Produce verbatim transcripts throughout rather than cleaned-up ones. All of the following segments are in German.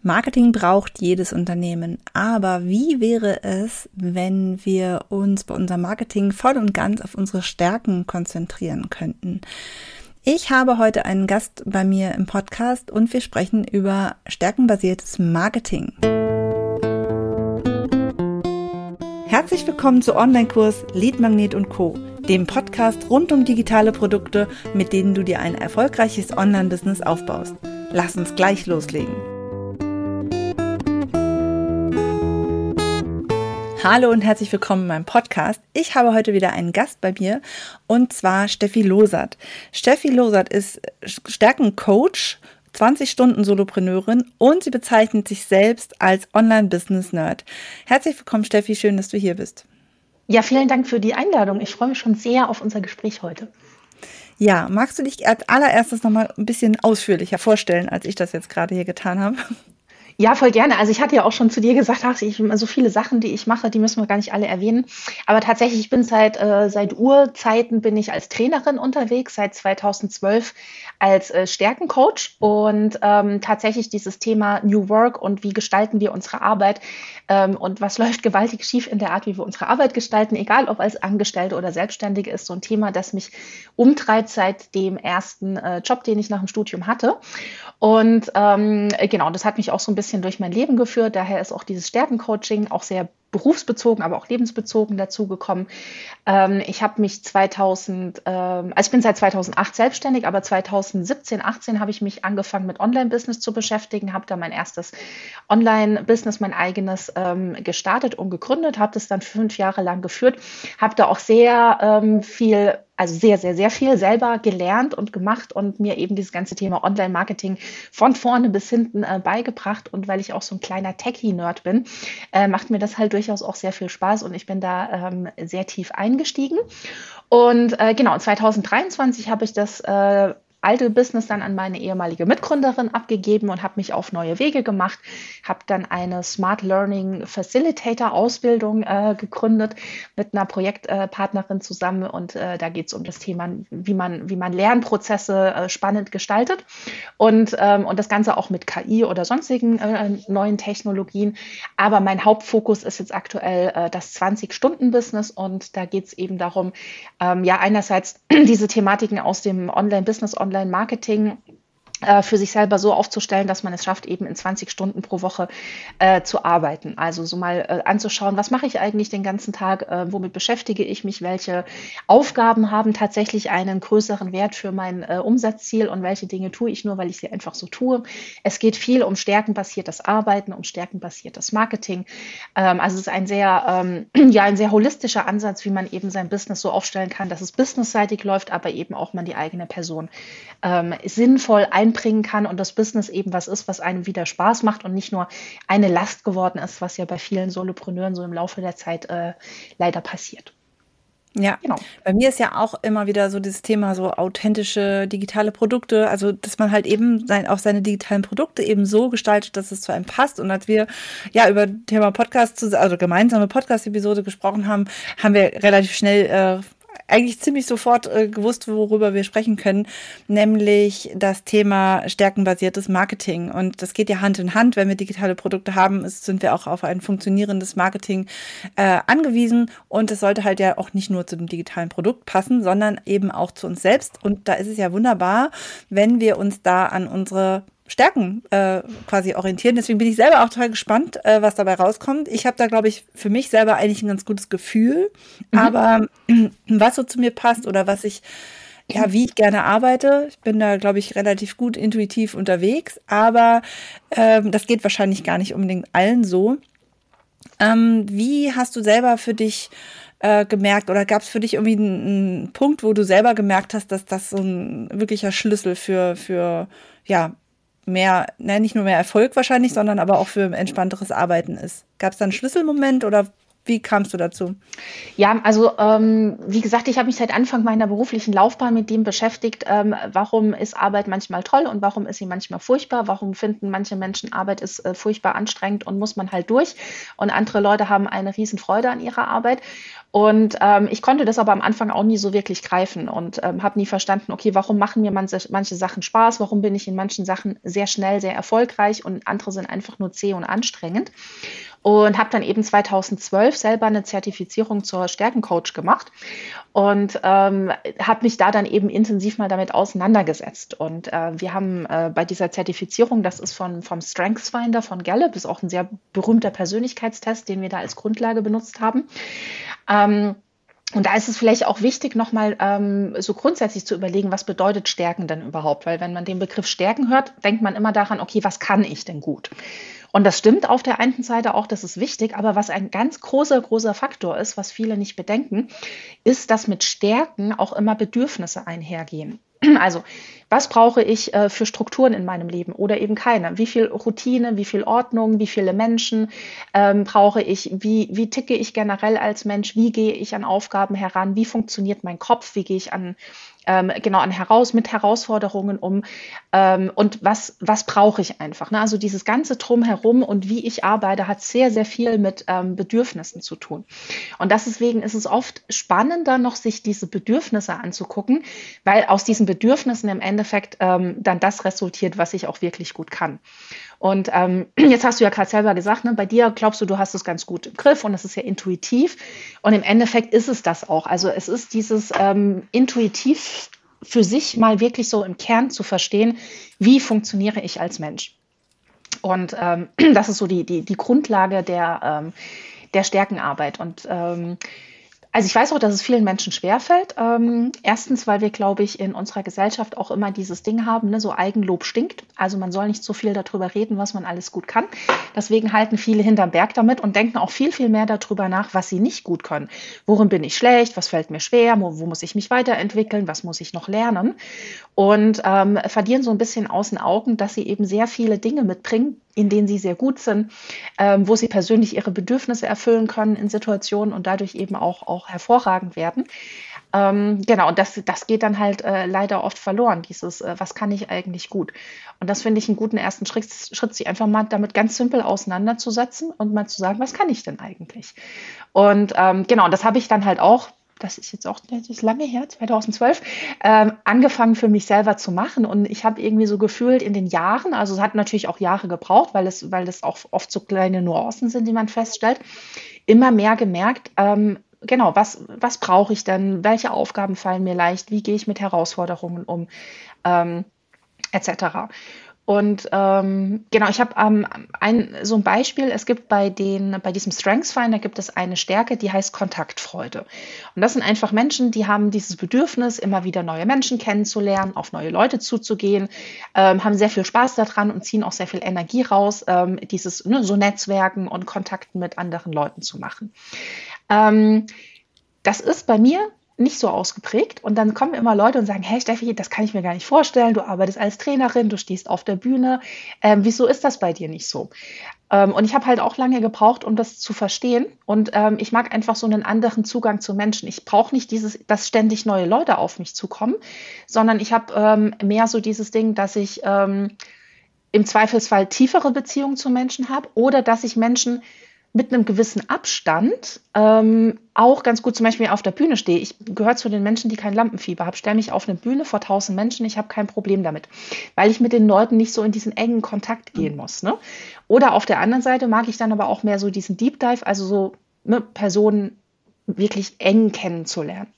Marketing braucht jedes Unternehmen, aber wie wäre es, wenn wir uns bei unserem Marketing voll und ganz auf unsere Stärken konzentrieren könnten? Ich habe heute einen Gast bei mir im Podcast und wir sprechen über stärkenbasiertes Marketing. Herzlich willkommen zu Online-Kurs Lead Magnet und Co., dem Podcast rund um digitale Produkte, mit denen du dir ein erfolgreiches Online-Business aufbaust. Lass uns gleich loslegen. Hallo und herzlich willkommen in meinem Podcast. Ich habe heute wieder einen Gast bei mir und zwar Steffi Losert. Steffi Losert ist Stärkencoach, zwanzig Stunden Solopreneurin und sie bezeichnet sich selbst als Online-Business-Nerd. Herzlich willkommen, Steffi, schön, dass du hier bist. Ja, vielen Dank für die Einladung. Ich freue mich schon sehr auf unser Gespräch heute. Ja, magst du dich als allererstes nochmal ein bisschen ausführlicher vorstellen, als ich das jetzt gerade hier getan habe? Ja, voll gerne. Also ich hatte ja auch schon zu dir gesagt, ach, ich, so viele Sachen, die ich mache, die müssen wir gar nicht alle erwähnen. Aber tatsächlich, ich bin seit, äh, seit Urzeiten bin ich als Trainerin unterwegs, seit zweitausendzwölf als äh, Stärkencoach und ähm, tatsächlich dieses Thema New Work und wie gestalten wir unsere Arbeit ähm, und was läuft gewaltig schief in der Art, wie wir unsere Arbeit gestalten, egal ob als Angestellte oder Selbstständige, ist so ein Thema, das mich umtreibt seit dem ersten äh, Job, den ich nach dem Studium hatte. Und ähm, genau, das hat mich auch so ein bisschen durch mein Leben geführt. Daher ist auch dieses Stärkencoaching auch sehr berufsbezogen, aber auch lebensbezogen dazugekommen. Ähm, ich habe mich zweitausend, ähm, also ich bin seit zweitausendacht selbstständig, aber zweitausendsiebzehn, achtzehn habe ich mich angefangen mit Online-Business zu beschäftigen, habe da mein erstes Online-Business, mein eigenes ähm, gestartet und gegründet, habe das dann fünf Jahre lang geführt, habe da auch sehr ähm, viel also sehr, sehr, sehr viel selber gelernt und gemacht und mir eben dieses ganze Thema Online-Marketing von vorne bis hinten äh, beigebracht. Und weil ich auch so ein kleiner Techie-Nerd bin, äh, macht mir das halt durchaus auch sehr viel Spaß und ich bin da ähm, sehr tief eingestiegen. Und äh, genau, zweitausenddreiundzwanzig habe ich das äh, alte Business dann an meine ehemalige Mitgründerin abgegeben und habe mich auf neue Wege gemacht, habe dann eine Smart Learning Facilitator Ausbildung äh, gegründet mit einer Projektpartnerin äh, zusammen und äh, da geht es um das Thema, wie man, wie man Lernprozesse äh, spannend gestaltet und, ähm, und das Ganze auch mit K I oder sonstigen äh, neuen Technologien. Aber mein Hauptfokus ist jetzt aktuell äh, das zwanzig-Stunden-Business und da geht es eben darum, ähm, ja einerseits diese Thematiken aus dem Online-Business, Online-Marketing äh, für sich selber so aufzustellen, dass man es schafft, eben in zwanzig Stunden pro Woche äh, zu arbeiten. Also so mal äh, anzuschauen, was mache ich eigentlich den ganzen Tag, äh, womit beschäftige ich mich, welche Aufgaben haben tatsächlich einen größeren Wert für mein äh, Umsatzziel und welche Dinge tue ich nur, weil ich sie einfach so tue. Es geht viel um stärkenbasiertes Arbeiten, um stärkenbasiertes Marketing. Ähm, also es ist ein sehr, ähm, ja, ein sehr holistischer Ansatz, wie man eben sein Business so aufstellen kann, dass es businessseitig läuft, aber eben auch man die eigene Person ähm, sinnvoll einbringen kann und das Business eben was ist, was einem wieder Spaß macht und nicht nur eine Last geworden ist, was ja bei vielen Solopreneuren so im Laufe der Zeit äh, leider passiert. Ja, genau. Bei mir ist ja auch immer wieder so dieses Thema so authentische digitale Produkte, also dass man halt eben sein, auch seine digitalen Produkte eben so gestaltet, dass es zu einem passt. Und als wir ja über Thema Podcast, also gemeinsame Podcast-Episode gesprochen haben, haben wir relativ schnell äh, eigentlich ziemlich sofort äh, gewusst, worüber wir sprechen können, nämlich das Thema stärkenbasiertes Marketing. Und das geht ja Hand in Hand. Wenn wir digitale Produkte haben, ist, sind wir auch auf ein funktionierendes Marketing äh, angewiesen. Und es sollte halt ja auch nicht nur zu dem digitalen Produkt passen, sondern eben auch zu uns selbst. Und da ist es ja wunderbar, wenn wir uns da an unsere Stärken äh, quasi orientieren. Deswegen bin ich selber auch total gespannt, äh, was dabei rauskommt. Ich habe da, glaube ich, für mich selber eigentlich ein ganz gutes Gefühl. Mhm. Aber was so zu mir passt oder was ich, ja, wie ich gerne arbeite, ich bin da, glaube ich, relativ gut intuitiv unterwegs. Aber ähm, das geht wahrscheinlich gar nicht unbedingt allen so. Ähm, wie hast du selber für dich äh, gemerkt oder gab es für dich irgendwie einen, einen Punkt, wo du selber gemerkt hast, dass das so ein wirklicher Schlüssel für, für ja, mehr, ne, nicht nur mehr Erfolg wahrscheinlich, sondern aber auch für entspannteres Arbeiten ist? Gab es da einen Schlüsselmoment oder wie kamst du dazu? Ja, also ähm, wie gesagt, ich habe mich seit Anfang meiner beruflichen Laufbahn mit dem beschäftigt, ähm, warum ist Arbeit manchmal toll und warum ist sie manchmal furchtbar? Warum finden manche Menschen, Arbeit ist äh, furchtbar anstrengend und muss man halt durch und andere Leute haben eine Riesenfreude an ihrer Arbeit. Und ähm, ich konnte das aber am Anfang auch nie so wirklich greifen und ähm, habe nie verstanden, okay, warum machen mir manche, manche Sachen Spaß? Warum bin ich in manchen Sachen sehr schnell, sehr erfolgreich und andere sind einfach nur zäh und anstrengend? Und habe dann eben zweitausendzwölf selber eine Zertifizierung zur Stärkencoach gemacht und ähm, habe mich da dann eben intensiv mal damit auseinandergesetzt. Und äh, wir haben äh, bei dieser Zertifizierung, das ist von, vom StrengthsFinder von Gallup, ist auch ein sehr berühmter Persönlichkeitstest, den wir da als Grundlage benutzt haben. Ähm, Und da ist es vielleicht auch wichtig, nochmal ähm, so grundsätzlich zu überlegen, was bedeutet Stärken denn überhaupt? Weil wenn man den Begriff Stärken hört, denkt man immer daran, okay, was kann ich denn gut? Und das stimmt auf der einen Seite auch, das ist wichtig, aber was ein ganz großer, großer Faktor ist, was viele nicht bedenken, ist, dass mit Stärken auch immer Bedürfnisse einhergehen. Also, was brauche ich äh, für Strukturen in meinem Leben oder eben keine? Wie viel Routine, wie viel Ordnung, wie viele Menschen ähm, brauche ich? Wie, wie ticke ich generell als Mensch? Wie gehe ich an Aufgaben heran? Wie funktioniert mein Kopf? Wie gehe ich an ähm, genau an heraus mit Herausforderungen um? Ähm, und was, was brauche ich einfach? Ne? Also dieses ganze Drumherum und wie ich arbeite, hat sehr, sehr viel mit ähm, Bedürfnissen zu tun. Und deswegen ist es oft spannender, noch sich diese Bedürfnisse anzugucken, weil aus diesen Bedürfnissen im Endeffekt ähm, dann das resultiert, was ich auch wirklich gut kann. Und ähm, jetzt hast du ja gerade selber gesagt, ne, bei dir glaubst du, du hast es ganz gut im Griff und es ist ja intuitiv. Und im Endeffekt ist es das auch. Also es ist dieses ähm, intuitiv für sich mal wirklich so im Kern zu verstehen, wie funktioniere ich als Mensch. Und ähm, das ist so die, die, die Grundlage der, ähm, der Stärkenarbeit. Und ähm, also ich weiß auch, dass es vielen Menschen schwerfällt. Ähm, erstens, weil wir, glaube ich, in unserer Gesellschaft auch immer dieses Ding haben, ne, so Eigenlob stinkt. Also man soll nicht so viel darüber reden, was man alles gut kann. Deswegen halten viele hinterm Berg damit und denken auch viel, viel mehr darüber nach, was sie nicht gut können. Worin bin ich schlecht? Was fällt mir schwer? Wo, wo muss ich mich weiterentwickeln? Was muss ich noch lernen? Und ähm, verlieren so ein bisschen aus den Augen, dass sie eben sehr viele Dinge mitbringen, in denen sie sehr gut sind, ähm, wo sie persönlich ihre Bedürfnisse erfüllen können in Situationen und dadurch eben auch, auch hervorragend werden. Ähm, genau, und das, das geht dann halt äh, leider oft verloren, dieses, äh, was kann ich eigentlich gut? Und das finde ich einen guten ersten Schritt, Schritt, sich einfach mal damit ganz simpel auseinanderzusetzen und mal zu sagen, was kann ich denn eigentlich? Und ähm, genau, das habe ich dann halt auch, das ist jetzt auch das ist lange her, zweitausendzwölf, ähm, angefangen für mich selber zu machen. Und ich habe irgendwie so gefühlt in den Jahren, also es hat natürlich auch Jahre gebraucht, weil es, weil es auch oft so kleine Nuancen sind, die man feststellt, immer mehr gemerkt, ähm, genau, was, was brauche ich denn? Welche Aufgaben fallen mir leicht? Wie gehe ich mit Herausforderungen um? Ähm, et cetera. Und ähm, genau, ich habe ähm, ein, so ein Beispiel, es gibt bei, den, bei diesem StrengthsFinder gibt es eine Stärke, die heißt Kontaktfreude. Und das sind einfach Menschen, die haben dieses Bedürfnis, immer wieder neue Menschen kennenzulernen, auf neue Leute zuzugehen, ähm, haben sehr viel Spaß daran und ziehen auch sehr viel Energie raus, ähm, dieses ne, so Netzwerken und Kontakten mit anderen Leuten zu machen. Ähm, das ist bei mir nicht so ausgeprägt. Und dann kommen immer Leute und sagen, hey Steffi, das kann ich mir gar nicht vorstellen. Du arbeitest als Trainerin, du stehst auf der Bühne. Ähm, wieso ist das bei dir nicht so? Ähm, und ich habe halt auch lange gebraucht, um das zu verstehen. Und ähm, ich mag einfach so einen anderen Zugang zu Menschen. Ich brauche nicht dieses, dass ständig neue Leute auf mich zukommen, sondern ich habe ähm, mehr so dieses Ding, dass ich ähm, im Zweifelsfall tiefere Beziehungen zu Menschen habe oder dass ich Menschen mit einem gewissen Abstand ähm, auch ganz gut zum Beispiel auf der Bühne stehe. Ich gehöre zu den Menschen, die kein Lampenfieber haben. Stelle mich auf eine Bühne vor tausend Menschen, ich habe kein Problem damit, weil ich mit den Leuten nicht so in diesen engen Kontakt gehen muss. Ne? Oder auf der anderen Seite mag ich dann aber auch mehr so diesen Deep Dive, also so ne, Personen wirklich eng kennenzulernen.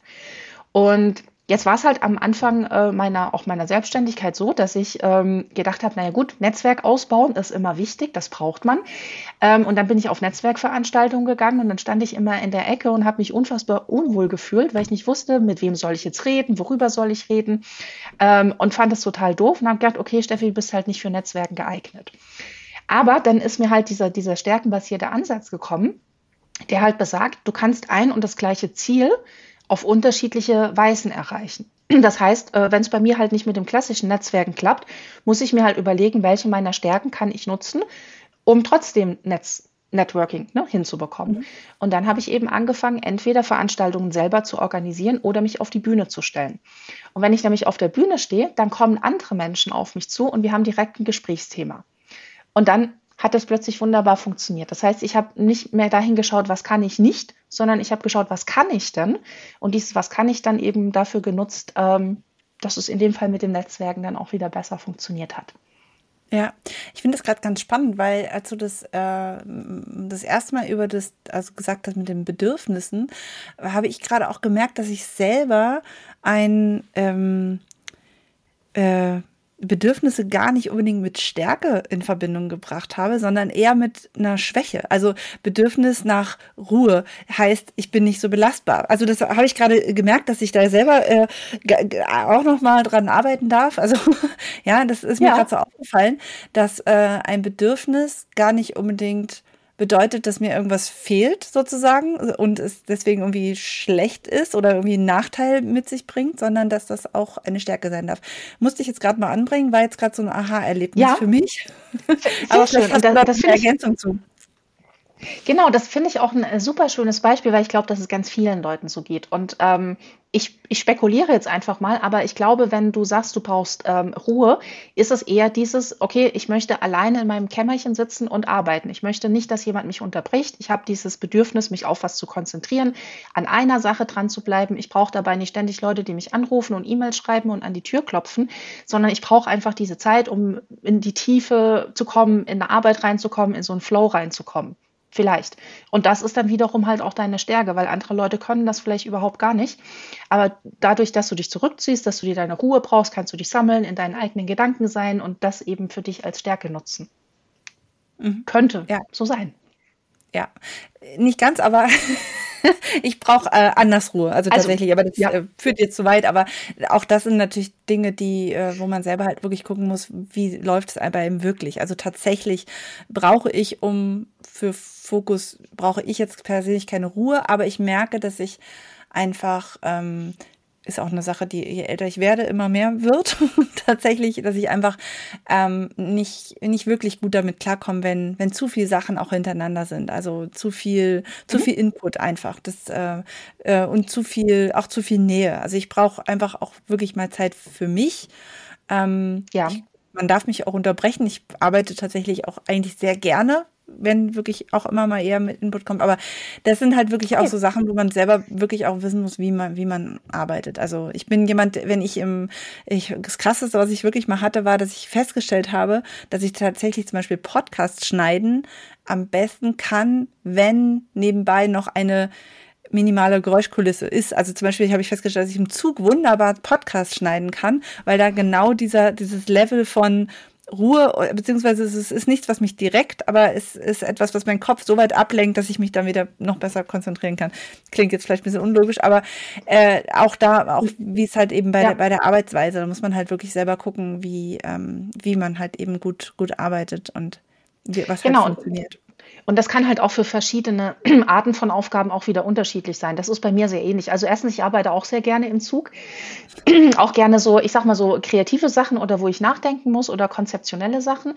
Und jetzt war es halt am Anfang äh, meiner, auch meiner Selbstständigkeit so, dass ich ähm, gedacht habe, naja gut, Netzwerk ausbauen ist immer wichtig, das braucht man. Ähm, und dann bin ich auf Netzwerkveranstaltungen gegangen und dann stand ich immer in der Ecke und habe mich unfassbar unwohl gefühlt, weil ich nicht wusste, mit wem soll ich jetzt reden, worüber soll ich reden ähm, und fand es total doof und habe gedacht, okay Steffi, du bist halt nicht für Netzwerken geeignet. Aber dann ist mir halt dieser, dieser stärkenbasierte Ansatz gekommen, der halt besagt, du kannst ein und das gleiche Ziel auf unterschiedliche Weisen erreichen. Das heißt, wenn es bei mir halt nicht mit dem klassischen Netzwerken klappt, muss ich mir halt überlegen, welche meiner Stärken kann ich nutzen, um trotzdem Netz, Networking, ne, hinzubekommen. Mhm. Und dann habe ich eben angefangen, entweder Veranstaltungen selber zu organisieren oder mich auf die Bühne zu stellen. Und wenn ich nämlich auf der Bühne stehe, dann kommen andere Menschen auf mich zu und wir haben direkt ein Gesprächsthema. Und dann hat das plötzlich wunderbar funktioniert. Das heißt, ich habe nicht mehr dahin geschaut, was kann ich nicht, sondern ich habe geschaut, was kann ich denn? Und dieses, was kann ich dann eben dafür genutzt, ähm, dass es in dem Fall mit den Netzwerken dann auch wieder besser funktioniert hat. Ja, ich finde das gerade ganz spannend, weil als du das, äh, das erste Mal über das, also gesagt hast mit den Bedürfnissen, habe ich gerade auch gemerkt, dass ich selber ein ähm, äh, Bedürfnisse gar nicht unbedingt mit Stärke in Verbindung gebracht habe, sondern eher mit einer Schwäche. Also Bedürfnis nach Ruhe heißt, ich bin nicht so belastbar. Also das habe ich gerade gemerkt, dass ich da selber äh, g- g- auch noch mal dran arbeiten darf. Also ja, das ist mir Ja, gerade so aufgefallen, dass äh, ein Bedürfnis gar nicht unbedingt bedeutet, dass mir irgendwas fehlt sozusagen und es deswegen irgendwie schlecht ist oder irgendwie einen Nachteil mit sich bringt, sondern dass das auch eine Stärke sein darf. Musste ich jetzt gerade mal anbringen, war jetzt gerade so ein Aha-Erlebnis ja, für mich. sehr Aber vielleicht schön. Und hast du das, da noch das eine finde ich, Ergänzung zu. genau, das finde ich auch ein äh, super schönes Beispiel, weil ich glaube, dass es ganz vielen Leuten so geht. Und ähm, ich, ich spekuliere jetzt einfach mal, aber ich glaube, wenn du sagst, du brauchst ähm, Ruhe, ist es eher dieses, okay, ich möchte alleine in meinem Kämmerchen sitzen und arbeiten. Ich möchte nicht, dass jemand mich unterbricht. Ich habe dieses Bedürfnis, mich auf was zu konzentrieren, an einer Sache dran zu bleiben. Ich brauche dabei nicht ständig Leute, die mich anrufen und E-Mails schreiben und an die Tür klopfen, sondern ich brauche einfach diese Zeit, um in die Tiefe zu kommen, in eine Arbeit reinzukommen, in so einen Flow reinzukommen. Vielleicht. Und das ist dann wiederum halt auch deine Stärke, weil andere Leute können das vielleicht überhaupt gar nicht. Aber dadurch, dass du dich zurückziehst, dass du dir deine Ruhe brauchst, kannst du dich sammeln, in deinen eigenen Gedanken sein und das eben für dich als Stärke nutzen. Mhm. Könnte Ja, so sein. ja. Nicht ganz, aber ich brauche äh, anders Ruhe. Also Also, tatsächlich, aber das ja, äh, führt jetzt zu weit. Aber auch das sind natürlich Dinge, die, äh, wo man selber halt wirklich gucken muss, wie läuft es bei ihm wirklich. Also tatsächlich brauche ich, um für Fokus, brauche ich jetzt persönlich keine Ruhe, aber ich merke, dass ich einfach ähm, ist auch eine Sache, die je älter ich werde, immer mehr wird. Tatsächlich, dass ich einfach ähm, nicht, nicht wirklich gut damit klarkomme, wenn, wenn zu viele Sachen auch hintereinander sind. Also zu viel, zu mhm. viel Input einfach. Das, äh, äh, und zu viel, auch zu viel Nähe. Also ich brauche einfach auch wirklich mal Zeit für mich. Ähm, Ja, ich, man darf mich auch unterbrechen. Ich arbeite tatsächlich auch eigentlich sehr gerne, wenn wirklich auch immer mal eher mit Input kommt. Aber das sind halt wirklich auch okay. so Sachen, wo man selber wirklich auch wissen muss, wie man, wie man arbeitet. Also ich bin jemand, wenn ich im, ich, das Krasseste, was ich wirklich mal hatte, war, dass ich festgestellt habe, dass ich tatsächlich zum Beispiel Podcast schneiden am besten kann, wenn nebenbei noch eine minimale Geräuschkulisse ist. Also zum Beispiel habe ich festgestellt, dass ich im Zug wunderbar Podcast schneiden kann, weil da genau dieser, dieses Level von Ruhe, beziehungsweise es ist, ist nichts, was mich direkt, aber es ist etwas, was meinen Kopf so weit ablenkt, dass ich mich dann wieder noch besser konzentrieren kann. Klingt jetzt vielleicht ein bisschen unlogisch, aber äh, auch da, auch wie es halt eben bei der, Ja, bei der Arbeitsweise, da muss man halt wirklich selber gucken, wie, ähm, wie man halt eben gut, gut arbeitet und wie, was halt genau. Und funktioniert. Und das kann halt auch für verschiedene Arten von Aufgaben auch wieder unterschiedlich sein. Das ist bei mir sehr ähnlich. Also erstens, ich arbeite auch sehr gerne im Zug. Auch gerne so, ich sag mal so kreative Sachen oder wo ich nachdenken muss oder konzeptionelle Sachen.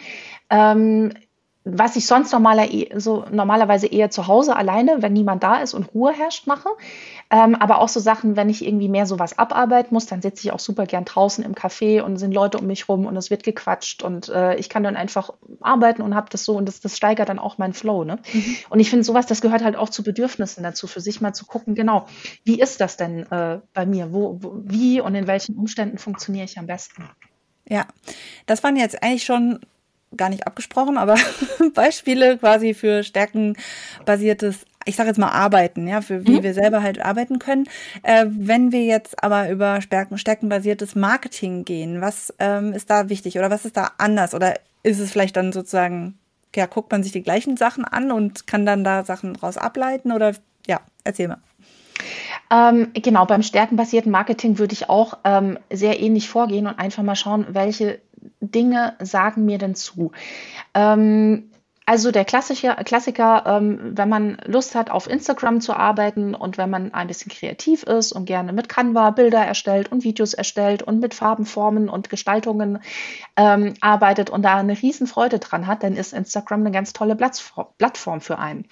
Ähm, was ich sonst normaler, so normalerweise eher zu Hause alleine, wenn niemand da ist und Ruhe herrscht, mache. Ähm, aber auch so Sachen, wenn ich irgendwie mehr sowas abarbeiten muss, dann sitze ich auch super gern draußen im Café und sind Leute um mich rum und es wird gequatscht und äh, ich kann dann einfach arbeiten und habe das so und das, das steigert dann auch meinen Flow. Ne? Mhm. Und ich finde sowas, das gehört halt auch zu Bedürfnissen dazu, für sich mal zu gucken, genau, wie ist das denn äh, bei mir? Wo, wo, wie und in welchen Umständen funktioniere ich am besten? Ja, das waren jetzt eigentlich schon gar nicht abgesprochen, aber Beispiele quasi für stärkenbasiertes, ich sage jetzt mal Arbeiten, ja, für wie Mhm. wir selber halt arbeiten können. Äh, wenn wir jetzt aber über Stärken, stärkenbasiertes Marketing gehen, was ähm, ist da wichtig oder was ist da anders? Oder ist es vielleicht dann sozusagen, ja, guckt man sich die gleichen Sachen an und kann dann da Sachen draus ableiten? Oder ja, erzähl mal. Ähm, genau, beim stärkenbasierten Marketing würde ich auch ähm, sehr ähnlich vorgehen und einfach mal schauen, welche Dinge sagen mir denn zu. Ähm, Also der Klassiker, Klassiker ähm, wenn man Lust hat, auf Instagram zu arbeiten und wenn man ein bisschen kreativ ist und gerne mit Canva Bilder erstellt und Videos erstellt und mit Farben, Formen und Gestaltungen ähm, arbeitet und da eine Riesenfreude dran hat, dann ist Instagram eine ganz tolle Plattform, Plattform für einen.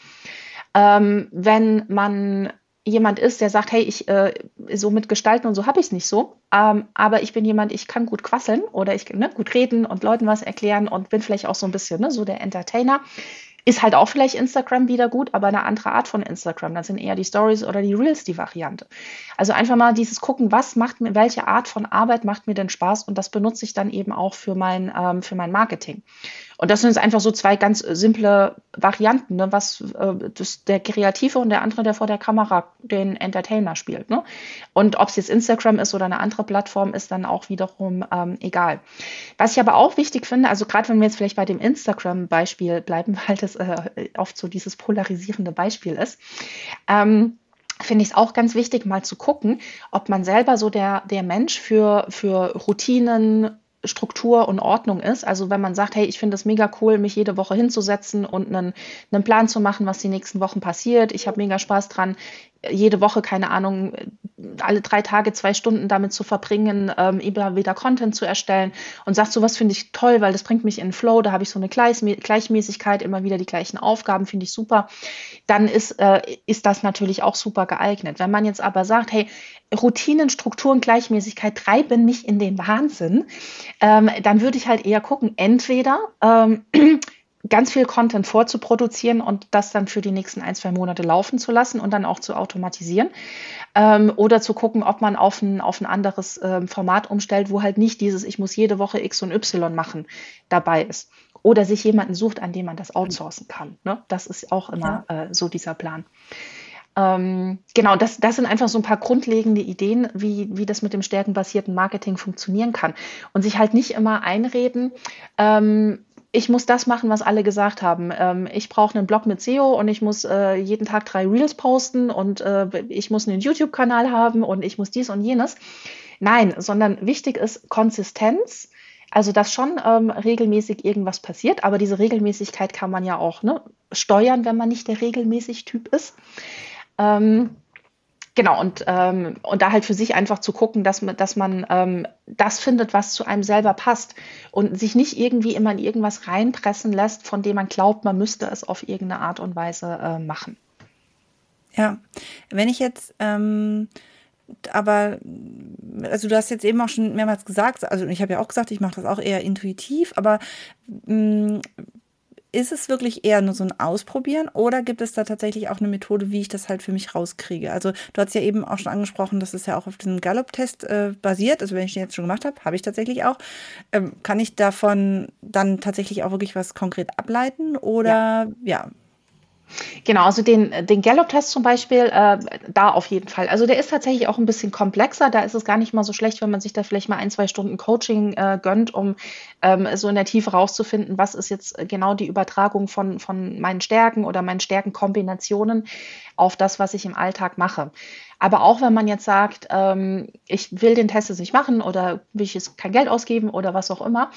Ähm, wenn man jemand ist, der sagt, hey, ich äh, so mit Gestalten und so habe ich es nicht so, ähm, aber ich bin jemand, ich kann gut quasseln oder ich ne, gut reden und Leuten was erklären und bin vielleicht auch so ein bisschen ne, so der Entertainer. Ist halt auch vielleicht Instagram wieder gut, aber eine andere Art von Instagram. Das sind eher die Stories oder die Reels die Variante. Also einfach mal dieses gucken, was macht mir, welche Art von Arbeit macht mir denn Spaß und das benutze ich dann eben auch für mein, ähm, für mein Marketing. Und das sind jetzt einfach so zwei ganz simple Varianten, ne? Was äh, das, der Kreative und der andere, der vor der Kamera den Entertainer spielt. Ne? Und ob es jetzt Instagram ist oder eine andere Plattform, ist dann auch wiederum ähm, egal. Was ich aber auch wichtig finde, also gerade wenn wir jetzt vielleicht bei dem Instagram-Beispiel bleiben, weil das äh, oft so dieses polarisierende Beispiel ist, ähm, finde ich es auch ganz wichtig, mal zu gucken, ob man selber so der, der Mensch für, für Routinen, Struktur und Ordnung ist. Also wenn man sagt, hey, ich finde es mega cool, mich jede Woche hinzusetzen und einen, einen Plan zu machen, was die nächsten Wochen passiert. Ich habe mega Spaß dran, jede Woche, keine Ahnung, alle drei Tage zwei Stunden damit zu verbringen, ähm, immer wieder Content zu erstellen und sagst, sowas finde ich toll, weil das bringt mich in den Flow, da habe ich so eine Gleichmä- Gleichmäßigkeit, immer wieder die gleichen Aufgaben, finde ich super, dann ist, äh, ist das natürlich auch super geeignet. Wenn man jetzt aber sagt, hey, Routinen, Strukturen, Gleichmäßigkeit treiben mich in den Wahnsinn, ähm, dann würde ich halt eher gucken, entweder ähm, ganz viel Content vorzuproduzieren und das dann für die nächsten ein, zwei Monate laufen zu lassen und dann auch zu automatisieren. Ähm, oder zu gucken, ob man auf ein, auf ein anderes ähm, Format umstellt, wo halt nicht dieses, ich muss jede Woche X und Y machen, dabei ist. Oder sich jemanden sucht, an dem man das outsourcen kann. Ne? Das ist auch immer Ja. äh, so dieser Plan. Ähm, genau, das, das sind einfach so ein paar grundlegende Ideen, wie, wie das mit dem stärkenbasierten Marketing funktionieren kann. Und sich halt nicht immer einreden, ähm, ich muss das machen, was alle gesagt haben. Ähm, ich brauche einen Blog mit S E O und ich muss äh, jeden Tag drei Reels posten und äh, ich muss einen YouTube-Kanal haben und ich muss dies und jenes. Nein, sondern wichtig ist Konsistenz. Also, dass schon ähm, regelmäßig irgendwas passiert, aber diese Regelmäßigkeit kann man ja auch ne, steuern, wenn man nicht der regelmäßig Typ ist. Ähm, Genau, und, ähm, und da halt für sich einfach zu gucken, dass man, dass man ähm, das findet, was zu einem selber passt und sich nicht irgendwie immer in irgendwas reinpressen lässt, von dem man glaubt, man müsste es auf irgendeine Art und Weise äh, machen. Ja, wenn ich jetzt, ähm, aber, also du hast jetzt eben auch schon mehrmals gesagt, also ich habe ja auch gesagt, ich mache das auch eher intuitiv, aber mh, ist es wirklich eher nur so ein Ausprobieren oder gibt es da tatsächlich auch eine Methode, wie ich das halt für mich rauskriege? Also du hast ja eben auch schon angesprochen, dass es ja auch auf diesem Gallup-Test äh, basiert. Also wenn ich den jetzt schon gemacht habe, habe ich tatsächlich auch. Ähm, kann ich davon dann tatsächlich auch wirklich was konkret ableiten Ja. oder ja, Genau, also den, den Gallup-Test zum Beispiel, äh, da auf jeden Fall. Also der ist tatsächlich auch ein bisschen komplexer. Da ist es gar nicht mal so schlecht, wenn man sich da vielleicht mal ein, zwei Stunden Coaching äh, gönnt, um ähm, so in der Tiefe rauszufinden, was ist jetzt genau die Übertragung von, von meinen Stärken oder meinen Stärkenkombinationen auf das, was ich im Alltag mache. Aber auch wenn man jetzt sagt, ähm, ich will den Test jetzt nicht machen oder will ich jetzt kein Geld ausgeben oder was auch immer,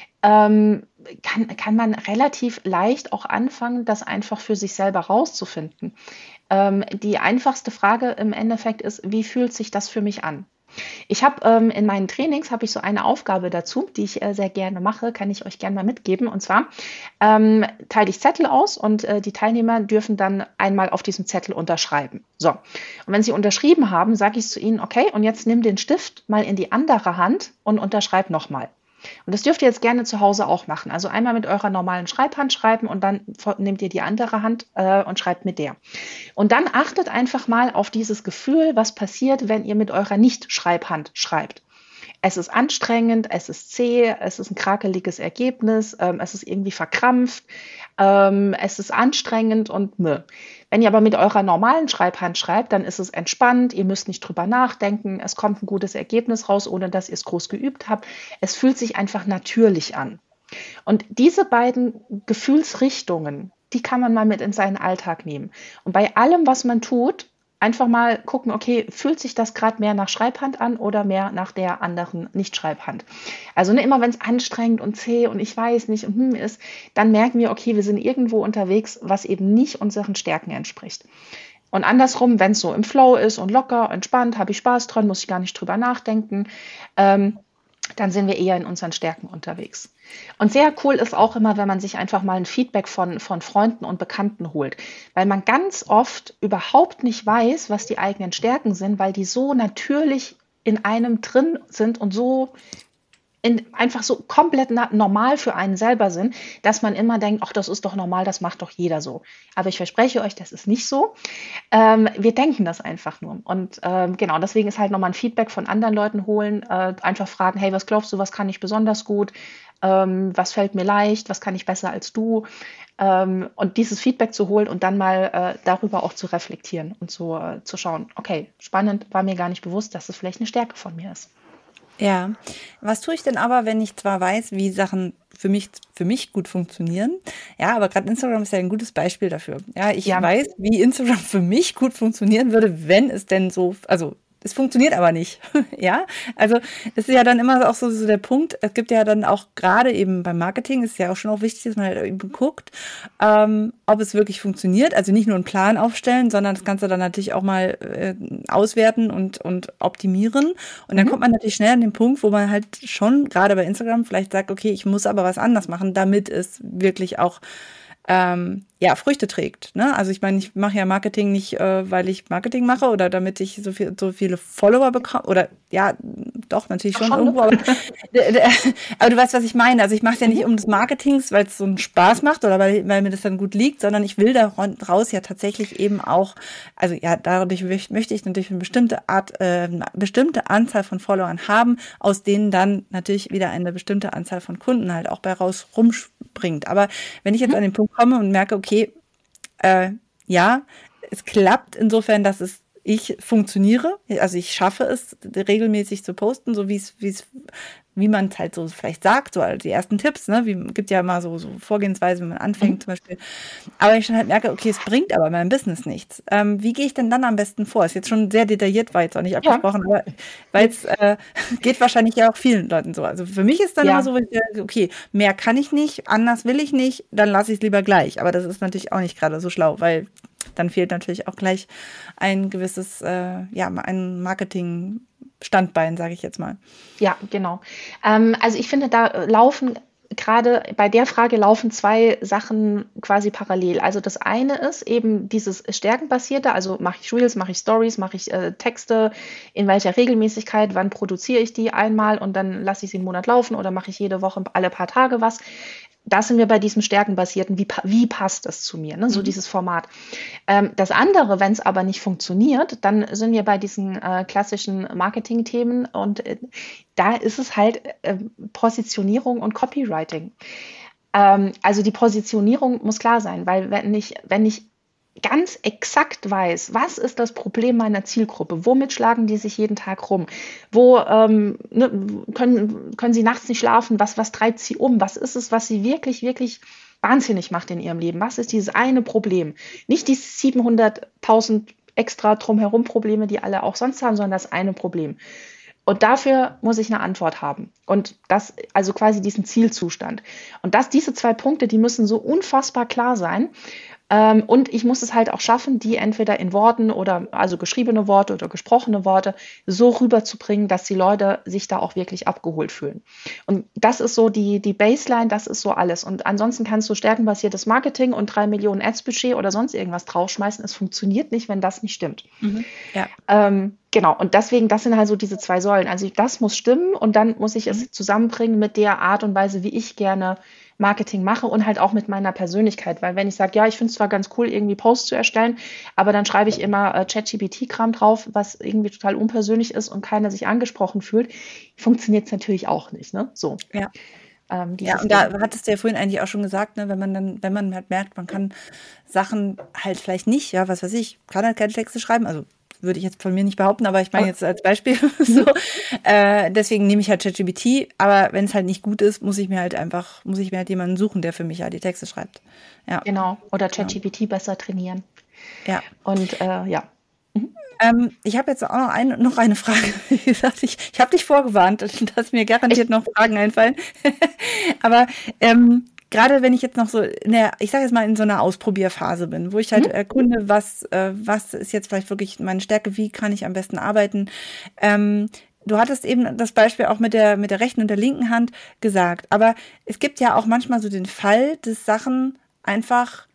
ähm, kann, kann man relativ leicht auch anfangen, das einfach für sich selber rauszufinden. Ähm, die einfachste Frage im Endeffekt ist, wie fühlt sich das für mich an? Ich habe ähm, in meinen Trainings habe ich so eine Aufgabe dazu, die ich äh, sehr gerne mache, kann ich euch gerne mal mitgeben. Und zwar ähm, teile ich Zettel aus und äh, die Teilnehmer dürfen dann einmal auf diesem Zettel unterschreiben. So, und wenn sie unterschrieben haben, sage ich zu ihnen, okay, und jetzt nimm den Stift mal in die andere Hand und unterschreib nochmal. Und das dürft ihr jetzt gerne zu Hause auch machen. Also einmal mit eurer normalen Schreibhand schreiben und dann nehmt ihr die andere Hand äh, und schreibt mit der. Und dann achtet einfach mal auf dieses Gefühl, was passiert, wenn ihr mit eurer Nicht-Schreibhand schreibt. Es ist anstrengend, es ist zäh, es ist ein krakeliges Ergebnis, ähm, es ist irgendwie verkrampft, ähm, es ist anstrengend und meh. Wenn ihr aber mit eurer normalen Schreibhand schreibt, dann ist es entspannt, ihr müsst nicht drüber nachdenken, es kommt ein gutes Ergebnis raus, ohne dass ihr es groß geübt habt. Es fühlt sich einfach natürlich an. Und diese beiden Gefühlsrichtungen, die kann man mal mit in seinen Alltag nehmen. Und bei allem, was man tut, einfach mal gucken, okay, fühlt sich das gerade mehr nach Schreibhand an oder mehr nach der anderen Nicht-Schreibhand? Also ne, immer wenn es anstrengend und zäh und ich weiß nicht und hm ist, dann merken wir, okay, wir sind irgendwo unterwegs, was eben nicht unseren Stärken entspricht. Und andersrum, wenn es so im Flow ist und locker, entspannt, habe ich Spaß dran, muss ich gar nicht drüber nachdenken, ähm, dann sind wir eher in unseren Stärken unterwegs. Und sehr cool ist auch immer, wenn man sich einfach mal ein Feedback von, von Freunden und Bekannten holt, weil man ganz oft überhaupt nicht weiß, was die eigenen Stärken sind, weil die so natürlich in einem drin sind und so in, einfach so komplett na- normal für einen selber sind, dass man immer denkt, ach, das ist doch normal, das macht doch jeder so. Aber ich verspreche euch, das ist nicht so. Ähm, wir denken das einfach nur. Und ähm, genau, deswegen ist halt nochmal ein Feedback von anderen Leuten holen, äh, einfach fragen, hey, was glaubst du, was kann ich besonders gut? Ähm, was fällt mir leicht? Was kann ich besser als du? Ähm, und dieses Feedback zu holen und dann mal äh, darüber auch zu reflektieren und so äh, zu schauen, okay, spannend, war mir gar nicht bewusst, dass es vielleicht eine Stärke von mir ist. Ja. Was tue ich denn aber, wenn ich zwar weiß, wie Sachen für mich, für mich gut funktionieren? Ja, aber gerade Instagram ist ja ein gutes Beispiel dafür. Ja, ich Ja, weiß, wie Instagram für mich gut funktionieren würde, wenn es denn so, also es funktioniert aber nicht. Ja, also das ist ja dann immer auch so, so der Punkt. Es gibt ja dann auch gerade eben beim Marketing ist ja auch schon auch wichtig, dass man halt eben guckt, ähm, ob es wirklich funktioniert. Also nicht nur einen Plan aufstellen, sondern das Ganze dann natürlich auch mal äh, auswerten und, und optimieren. Und dann mhm. kommt man natürlich schnell an den Punkt, wo man halt schon gerade bei Instagram vielleicht sagt, okay, ich muss aber was anders machen, damit es wirklich auch ähm, ja, Früchte trägt. Ne? Also ich meine, ich mache ja Marketing nicht, äh, weil ich Marketing mache oder damit ich so viel, so viele Follower bekomme. Oder ja, doch, natürlich Ach schon schon, ne? irgendwo, aber, aber du weißt, was ich meine. Also ich mache es ja nicht Mhm. um des Marketings, weil es so einen Spaß macht oder weil, weil mir das dann gut liegt, sondern ich will daraus ja tatsächlich eben auch, also ja, dadurch möcht- möchte ich natürlich eine bestimmte Art, äh, eine bestimmte Anzahl von Followern haben, aus denen dann natürlich wieder eine bestimmte Anzahl von Kunden halt auch bei raus rumspringt. Aber wenn ich jetzt Mhm. an den Punkt komme und merke, okay, äh, ja, es klappt insofern, dass es ich funktioniere, also ich schaffe es regelmäßig zu posten, so wie es, wie es, wie man es halt so vielleicht sagt, so die ersten Tipps, ne, wie gibt ja immer so so Vorgehensweise, wenn man anfängt Mhm. zum Beispiel. Aber ich schon halt merke, okay, es bringt aber meinem Business nichts. Ähm, wie gehe ich denn dann am besten vor? Ist jetzt schon sehr detailliert, war jetzt auch nicht Ja, abgesprochen, aber weil nee. es äh, geht wahrscheinlich ja auch vielen Leuten so. Also für mich ist dann immer Ja, so, wenn ich sage, okay, mehr kann ich nicht, anders will ich nicht, dann lasse ich es lieber gleich. Aber das ist natürlich auch nicht gerade so schlau, weil dann fehlt natürlich auch gleich ein gewisses, äh, ja, ein Marketing-Standbein, sage ich jetzt mal. ja, genau. Ähm, also ich finde, da äh, laufen gerade bei der Frage laufen zwei Sachen quasi parallel. Also das eine ist eben dieses Stärkenbasierte, also mache ich Reels, mache ich Stories, mache ich äh, Texte, in welcher Regelmäßigkeit, wann produziere ich die einmal und dann lasse ich sie einen Monat laufen oder mache ich jede Woche alle paar Tage was. Da sind wir bei diesem Stärkenbasierten, wie, wie passt das zu mir, ne? So Mhm. dieses Format. Ähm, das andere, wenn es aber nicht funktioniert, dann sind wir bei diesen äh, klassischen Marketing-Themen und äh, da ist es halt äh, Positionierung und Copywriting. Ähm, also die Positionierung muss klar sein, weil wenn ich, wenn ich ganz exakt weiß, was ist das Problem meiner Zielgruppe, womit schlagen die sich jeden Tag rum, wo ähm, ne, können, können sie nachts nicht schlafen, was, was treibt sie um, was ist es, was sie wirklich, wirklich wahnsinnig macht in ihrem Leben, was ist dieses eine Problem, nicht die siebenhunderttausend extra drumherum Probleme, die alle auch sonst haben, sondern das eine Problem. Und dafür muss ich eine Antwort haben. Und das, also quasi diesen Zielzustand. Und dass diese zwei Punkte, die müssen so unfassbar klar sein. Ähm, und ich muss es halt auch schaffen, die entweder in Worten oder also geschriebene Worte oder gesprochene Worte so rüberzubringen, dass die Leute sich da auch wirklich abgeholt fühlen. Und das ist so die, die Baseline, das ist so alles. Und ansonsten kannst du stärkenbasiertes Marketing und drei Millionen Ads-Budget oder sonst irgendwas draufschmeißen. Es funktioniert nicht, wenn das nicht stimmt. Mhm. Ja. Ähm, genau, und deswegen, das sind halt so diese zwei Säulen. Also das muss stimmen und dann muss ich Mhm. es zusammenbringen mit der Art und Weise, wie ich gerne Marketing mache und halt auch mit meiner Persönlichkeit. Weil wenn ich sage, ja, ich finde es zwar ganz cool, irgendwie Posts zu erstellen, aber dann schreibe ich immer äh, ChatGPT-Kram drauf, was irgendwie total unpersönlich ist und keiner sich angesprochen fühlt, funktioniert es natürlich auch nicht. Ne? So. Ja. Ähm, Ja, dieses und Ding. da hattest du ja vorhin eigentlich auch schon gesagt, ne, wenn man dann, wenn man halt merkt, man kann Sachen halt vielleicht nicht, ja, was weiß ich, kann halt keine Texte schreiben, also würde ich jetzt von mir nicht behaupten, aber ich meine Aber, jetzt als Beispiel so. Äh, deswegen nehme ich halt ChatGPT, aber wenn es halt nicht gut ist, muss ich mir halt einfach, muss ich mir halt jemanden suchen, der für mich halt die Texte schreibt. Ja, genau, oder genau. ChatGPT besser trainieren. Ja. Und äh, ja. Mhm. Ähm, ich habe jetzt auch noch, ein, noch eine Frage. Wie gesagt, ich, ich habe dich vorgewarnt, dass mir garantiert noch Fragen einfallen. Aber ähm, gerade wenn ich jetzt noch so in der, ich sage jetzt mal in so einer Ausprobierphase bin, wo ich halt Mhm. erkunde, was, äh, was ist jetzt vielleicht wirklich meine Stärke, wie kann ich am besten arbeiten. Ähm, du hattest eben das Beispiel auch mit der, mit der rechten und der linken Hand gesagt. Aber es gibt ja auch manchmal so den Fall, dass Sachen einfach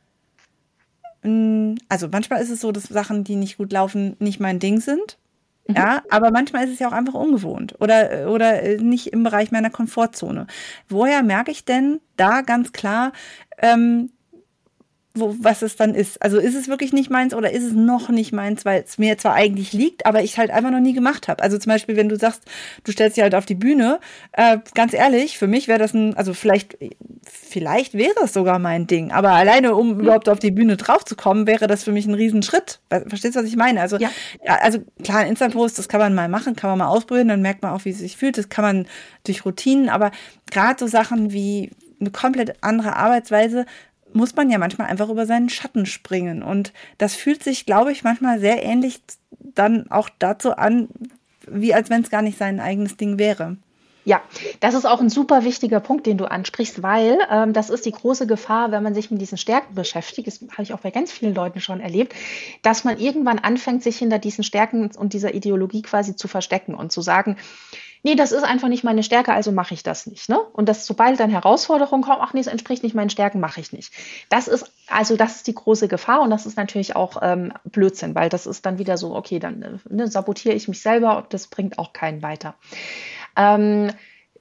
Mm, Also manchmal ist es so, dass Sachen, die nicht gut laufen, nicht mein Ding sind. Mhm. Ja, aber manchmal ist es ja auch einfach ungewohnt oder, oder äh, nicht im Bereich meiner Komfortzone. Woher merke ich denn da ganz klar, ähm, wo, was es dann ist? Also ist es wirklich nicht meins oder ist es noch nicht meins, weil es mir zwar eigentlich liegt, aber ich es halt einfach noch nie gemacht habe. Also zum Beispiel, wenn du sagst, du stellst dich halt auf die Bühne, äh, ganz ehrlich, für mich wäre das ein, also vielleicht, vielleicht wäre es sogar mein Ding, aber alleine, um Mhm. überhaupt auf die Bühne drauf zu kommen, wäre das für mich ein Riesenschritt. Verstehst du, was ich meine? Also, Ja. ja, also klar, ein Insta-Post, das kann man mal machen, kann man mal ausprobieren, dann merkt man auch, wie es sich fühlt. Das kann man durch Routinen, aber gerade so Sachen wie eine komplett andere Arbeitsweise muss man ja manchmal einfach über seinen Schatten springen. Und das fühlt sich, glaube ich, manchmal sehr ähnlich dann auch dazu an, wie als wenn es gar nicht sein eigenes Ding wäre. Ja, das ist auch ein super wichtiger Punkt, den du ansprichst, weil ähm, das ist die große Gefahr, wenn man sich mit diesen Stärken beschäftigt, das habe ich auch bei ganz vielen Leuten schon erlebt, dass man irgendwann anfängt, sich hinter diesen Stärken und dieser Ideologie quasi zu verstecken und zu sagen, nee, das ist einfach nicht meine Stärke, also mache ich das nicht. Ne? Und dass sobald dann Herausforderungen kommen, ach nee, es entspricht nicht meinen Stärken, mache ich nicht. Das ist, also das ist die große Gefahr und das ist natürlich auch ähm, Blödsinn, weil das ist dann wieder so, okay, dann äh, ne, sabotiere ich mich selber und das bringt auch keinen weiter. Ähm,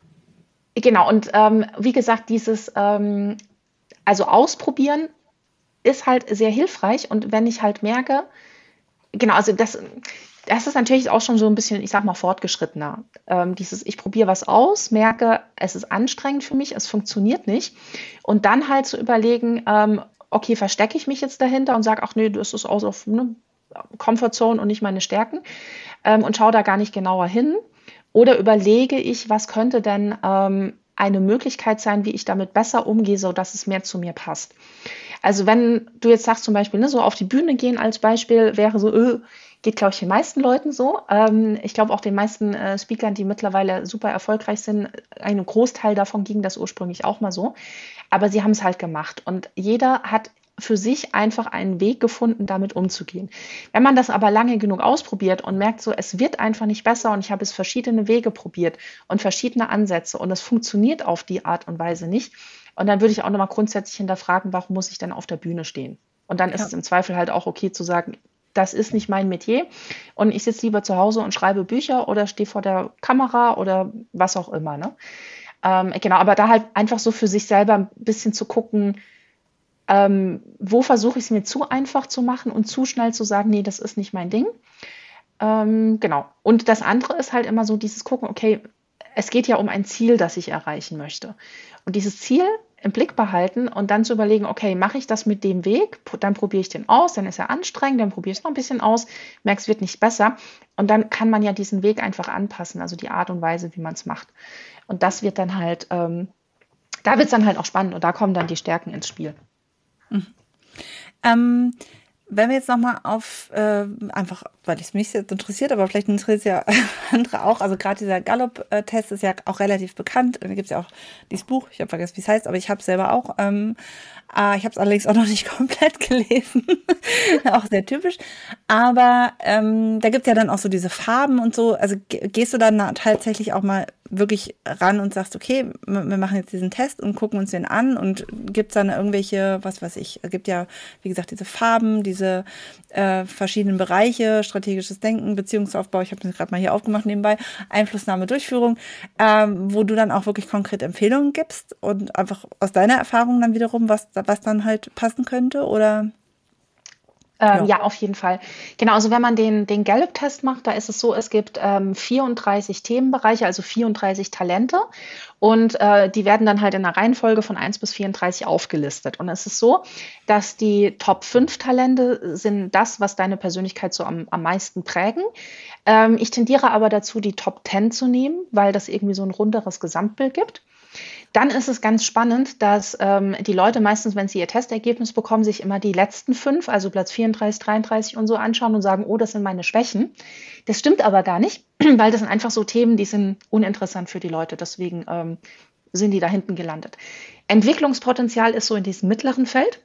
genau, und ähm, wie gesagt, dieses, ähm, also ausprobieren ist halt sehr hilfreich und wenn ich halt merke, genau, also das, das ist natürlich auch schon so ein bisschen, ich sag mal, fortgeschrittener. Ähm, dieses, ich probiere was aus, merke, es ist anstrengend für mich, es funktioniert nicht. Und dann halt zu überlegen, ähm, okay, verstecke ich mich jetzt dahinter und sage, ach nee, das ist aus auf ne, Comfortzone und nicht meine Stärken ähm, und schaue da gar nicht genauer hin. Oder überlege ich, was könnte denn ähm, eine Möglichkeit sein, wie ich damit besser umgehe, sodass es mehr zu mir passt. Also wenn du jetzt sagst zum Beispiel, ne, so auf die Bühne gehen als Beispiel, wäre so, öh, geht, glaube ich, den meisten Leuten so. Ähm, ich glaube auch den meisten äh, Speakern, die mittlerweile super erfolgreich sind, einen Großteil davon ging das ursprünglich auch mal so. Aber sie haben es halt gemacht. Und jeder hat für sich einfach einen Weg gefunden, damit umzugehen. Wenn man das aber lange genug ausprobiert und merkt so, es wird einfach nicht besser und ich habe es verschiedene Wege probiert und verschiedene Ansätze und es funktioniert auf die Art und Weise nicht. Und dann würde ich auch nochmal grundsätzlich hinterfragen, warum muss ich denn auf der Bühne stehen? Und dann ist Ja. es im Zweifel halt auch okay zu sagen, das ist nicht mein Metier und ich sitze lieber zu Hause und schreibe Bücher oder stehe vor der Kamera oder was auch immer. Ne? Ähm, genau, aber da halt einfach so für sich selber ein bisschen zu gucken, ähm, wo versuche ich es mir zu einfach zu machen und zu schnell zu sagen, nee, das ist nicht mein Ding. Ähm, genau. Und das andere ist halt immer so dieses Gucken, okay, es geht ja um ein Ziel, das ich erreichen möchte. Und dieses Ziel im Blick behalten und dann zu überlegen, okay, mache ich das mit dem Weg, dann probiere ich den aus, dann ist er anstrengend, dann probiere ich es noch ein bisschen aus, merke, es wird nicht besser. Und dann kann man ja diesen Weg einfach anpassen, also die Art und Weise, wie man es macht. Und das wird dann halt, ähm, da wird es dann halt auch spannend und da kommen dann die Stärken ins Spiel. Mhm. Ähm, wenn wir jetzt nochmal auf, äh, einfach, weil es mich jetzt interessiert, aber vielleicht interessiert es ja andere auch, also gerade dieser Gallup-Test ist ja auch relativ bekannt. Da gibt es ja auch dieses Buch, ich habe vergessen, wie es heißt, aber ich habe es selber auch. Ähm, äh, ich habe es allerdings auch noch nicht komplett gelesen. Auch sehr typisch. Aber ähm, da gibt es ja dann auch so diese Farben und so. Also ge- gehst du dann na- tatsächlich auch mal wirklich ran und sagst, okay, wir wir machen jetzt diesen Test und gucken uns den an und gibt es dann irgendwelche, was weiß ich, es gibt ja, wie gesagt, diese Farben, diese äh, verschiedenen Bereiche, strategisches Denken, Beziehungsaufbau, ich habe das gerade mal hier aufgemacht nebenbei, Einflussnahme, Durchführung, ähm, wo du dann auch wirklich konkret Empfehlungen gibst und einfach aus deiner Erfahrung dann wiederum, was, was dann halt passen könnte oder Ähm, ja. ja, auf jeden Fall. Genau, also wenn man den, den Gallup-Test macht, da ist es so, es gibt ähm, vierunddreißig Themenbereiche, also vierunddreißig Talente und äh, die werden dann halt in einer Reihenfolge von eins bis vierunddreißig aufgelistet. Und es ist so, dass die Top fünf Talente sind das, was deine Persönlichkeit so am, am meisten prägen. Ähm, ich tendiere aber dazu, die Top zehn zu nehmen, weil das irgendwie so ein runderes Gesamtbild gibt. Dann ist es ganz spannend, dass ähm, die Leute meistens, wenn sie ihr Testergebnis bekommen, sich immer die letzten fünf, also Platz vierunddreißig, dreiunddreißig und so anschauen und sagen, oh, das sind meine Schwächen. Das stimmt aber gar nicht, weil das sind einfach so Themen, die sind uninteressant für die Leute. Deswegen ähm, sind die da hinten gelandet. Entwicklungspotenzial ist so in diesem mittleren Feld.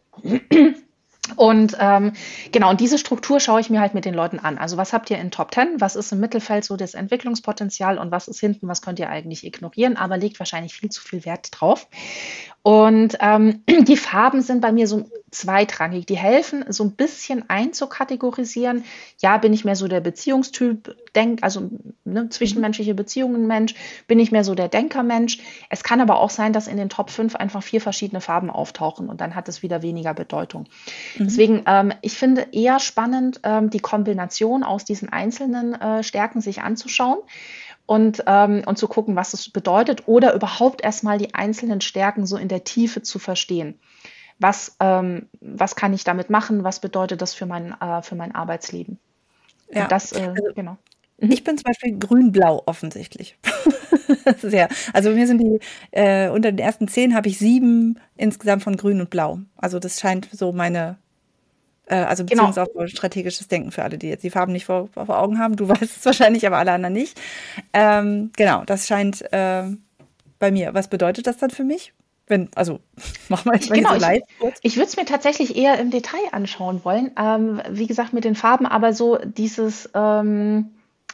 Und ähm, genau, und diese Struktur schaue ich mir halt mit den Leuten an. Also was habt ihr in Top Ten? Was ist im Mittelfeld so das Entwicklungspotenzial und was ist hinten? Was könnt ihr eigentlich ignorieren? Aber legt wahrscheinlich viel zu viel Wert drauf. Und ähm, die Farben sind bei mir so zweitrangig. Die helfen, so ein bisschen einzukategorisieren. Ja, bin ich mehr so der Beziehungstyp, denk, also ne, zwischenmenschliche Beziehungen Mensch, bin ich mehr so der Denkermensch. Es kann aber auch sein, dass in den Top fünf einfach vier verschiedene Farben auftauchen und dann hat es wieder weniger Bedeutung. Mhm. Deswegen, ähm, ich finde eher spannend, ähm, die Kombination aus diesen einzelnen äh, Stärken sich anzuschauen. Und, ähm, und zu gucken, was es bedeutet oder überhaupt erstmal die einzelnen Stärken so in der Tiefe zu verstehen. Was, ähm, was kann ich damit machen? Was bedeutet das für mein, äh, für mein Arbeitsleben? Ja, und das, äh, also genau. Mhm. Ich bin zum Beispiel grün-blau offensichtlich. Sehr. Also mir sind die, äh, unter den ersten zehn habe ich sieben insgesamt von grün und blau. Also das scheint so meine, äh, also Genau. Beziehungsaufbau, strategisches Denken für alle, die jetzt die Farben nicht vor, vor Augen haben. Du weißt es wahrscheinlich, aber alle anderen nicht. Ähm, genau, das scheint äh, bei mir. Was bedeutet das dann für mich? Wenn, also, mach mal jetzt mal Genau, so ich, live. ich würde es mir tatsächlich eher im Detail anschauen wollen. Ähm, wie gesagt, mit den Farben, aber so dieses, ähm,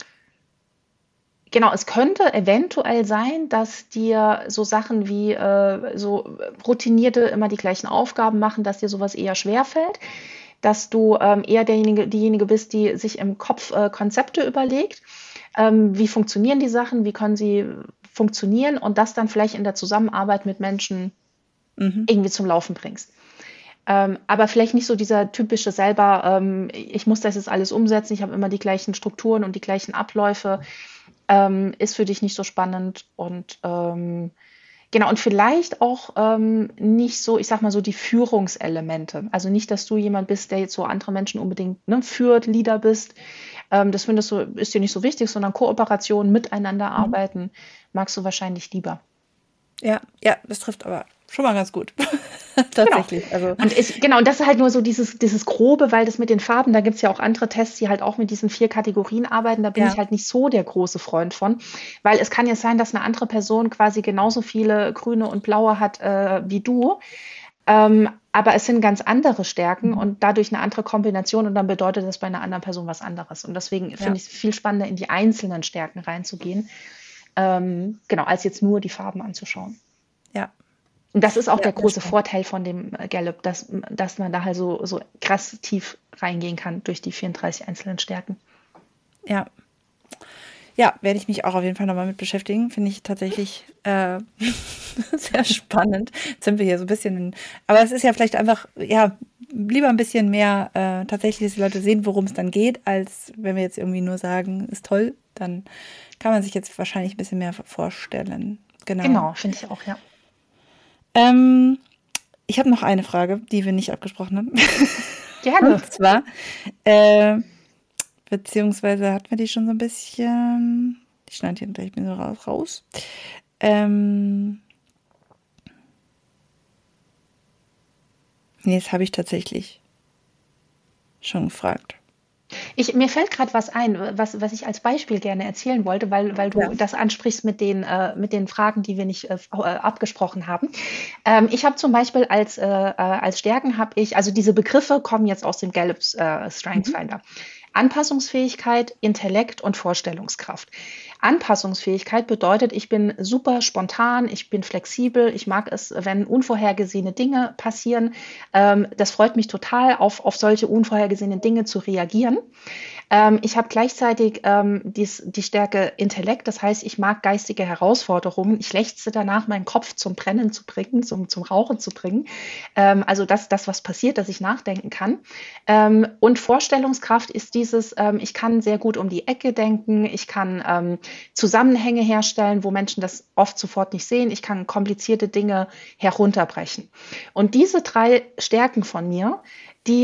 genau, es könnte eventuell sein, dass dir so Sachen wie äh, so routinierte, immer die gleichen Aufgaben machen, dass dir sowas eher schwerfällt, dass du ähm, eher derjenige, diejenige bist, die sich im Kopf äh, Konzepte überlegt. Ähm, wie funktionieren die Sachen, wie können sie funktionieren und das dann vielleicht in der Zusammenarbeit mit Menschen Mhm. irgendwie zum Laufen bringst. Ähm, aber vielleicht nicht so dieser typische selber, ähm, ich muss das jetzt alles umsetzen, ich habe immer die gleichen Strukturen und die gleichen Abläufe, ähm, ist für dich nicht so spannend und ähm, genau, und vielleicht auch ähm, nicht so, ich sag mal so, die Führungselemente. Also nicht, dass du jemand bist, der jetzt so andere Menschen unbedingt ne, führt, Leader bist. Ähm, das findest du, ist dir nicht so wichtig, sondern Kooperation, miteinander Mhm. arbeiten, magst du wahrscheinlich lieber. Ja, ja, das trifft aber schon mal ganz gut. Genau. Tatsächlich. Also, Und ich, genau, und das ist halt nur so dieses, dieses Grobe, weil das mit den Farben, da gibt's ja auch andere Tests, die halt auch mit diesen vier Kategorien arbeiten. Da bin ja. ich halt nicht so der große Freund von, weil es kann ja sein, dass eine andere Person quasi genauso viele grüne und blaue hat äh, wie du. Ähm, aber es sind ganz andere Stärken Mhm. und dadurch eine andere Kombination und dann bedeutet das bei einer anderen Person was anderes. Und deswegen Ja. finde ich es viel spannender, in die einzelnen Stärken reinzugehen, ähm, genau, als jetzt nur die Farben anzuschauen. Ja. Und das ist auch Ja, der sehr große spannend. Vorteil von dem äh, Gallup, dass, dass man da halt so, so krass tief reingehen kann durch die vierunddreißig einzelnen Stärken. Ja. Ja, werde ich mich auch auf jeden Fall nochmal mit beschäftigen. Finde ich tatsächlich äh, sehr spannend. Jetzt sind wir hier so ein bisschen, in, aber es ist ja vielleicht einfach, ja, lieber ein bisschen mehr äh, tatsächlich, dass die Leute sehen, worum es dann geht, als wenn wir jetzt irgendwie nur sagen, ist toll, dann kann man sich jetzt wahrscheinlich ein bisschen mehr vorstellen. Genau. Genau, finde ich auch, ja. Ähm, ich habe noch eine Frage, die wir nicht abgesprochen haben. Gerne. Und zwar, äh, beziehungsweise hatten wir die schon so ein bisschen, die schneide ich gleich ein bisschen raus. raus. Ähm, nee, das habe ich tatsächlich schon gefragt. Ich, mir fällt gerade was ein, was, was ich als Beispiel gerne erzählen wollte, weil, weil du Ja. das ansprichst mit den, äh, mit den Fragen, die wir nicht äh, abgesprochen haben. Ähm, ich habe zum Beispiel als, äh, als Stärken habe ich, also diese Begriffe kommen jetzt aus dem Gallup äh, Strengths Finder. Mhm. Anpassungsfähigkeit, Intellekt und Vorstellungskraft. Anpassungsfähigkeit bedeutet, ich bin super spontan, ich bin flexibel, ich mag es, wenn unvorhergesehene Dinge passieren. Ähm, das freut mich total, auf, auf solche unvorhergesehenen Dinge zu reagieren. Ähm, ich habe gleichzeitig ähm, dies, die Stärke Intellekt, das heißt, ich mag geistige Herausforderungen. Ich lechze danach, meinen Kopf zum Brennen zu bringen, zum, zum Rauchen zu bringen. Ähm, also das, das, was passiert, dass ich nachdenken kann. Ähm, und Vorstellungskraft ist dieses, ähm, ich kann sehr gut um die Ecke denken, ich kann ähm, Zusammenhänge herstellen, wo Menschen das oft sofort nicht sehen. Ich kann komplizierte Dinge herunterbrechen. Und diese drei Stärken von mir, die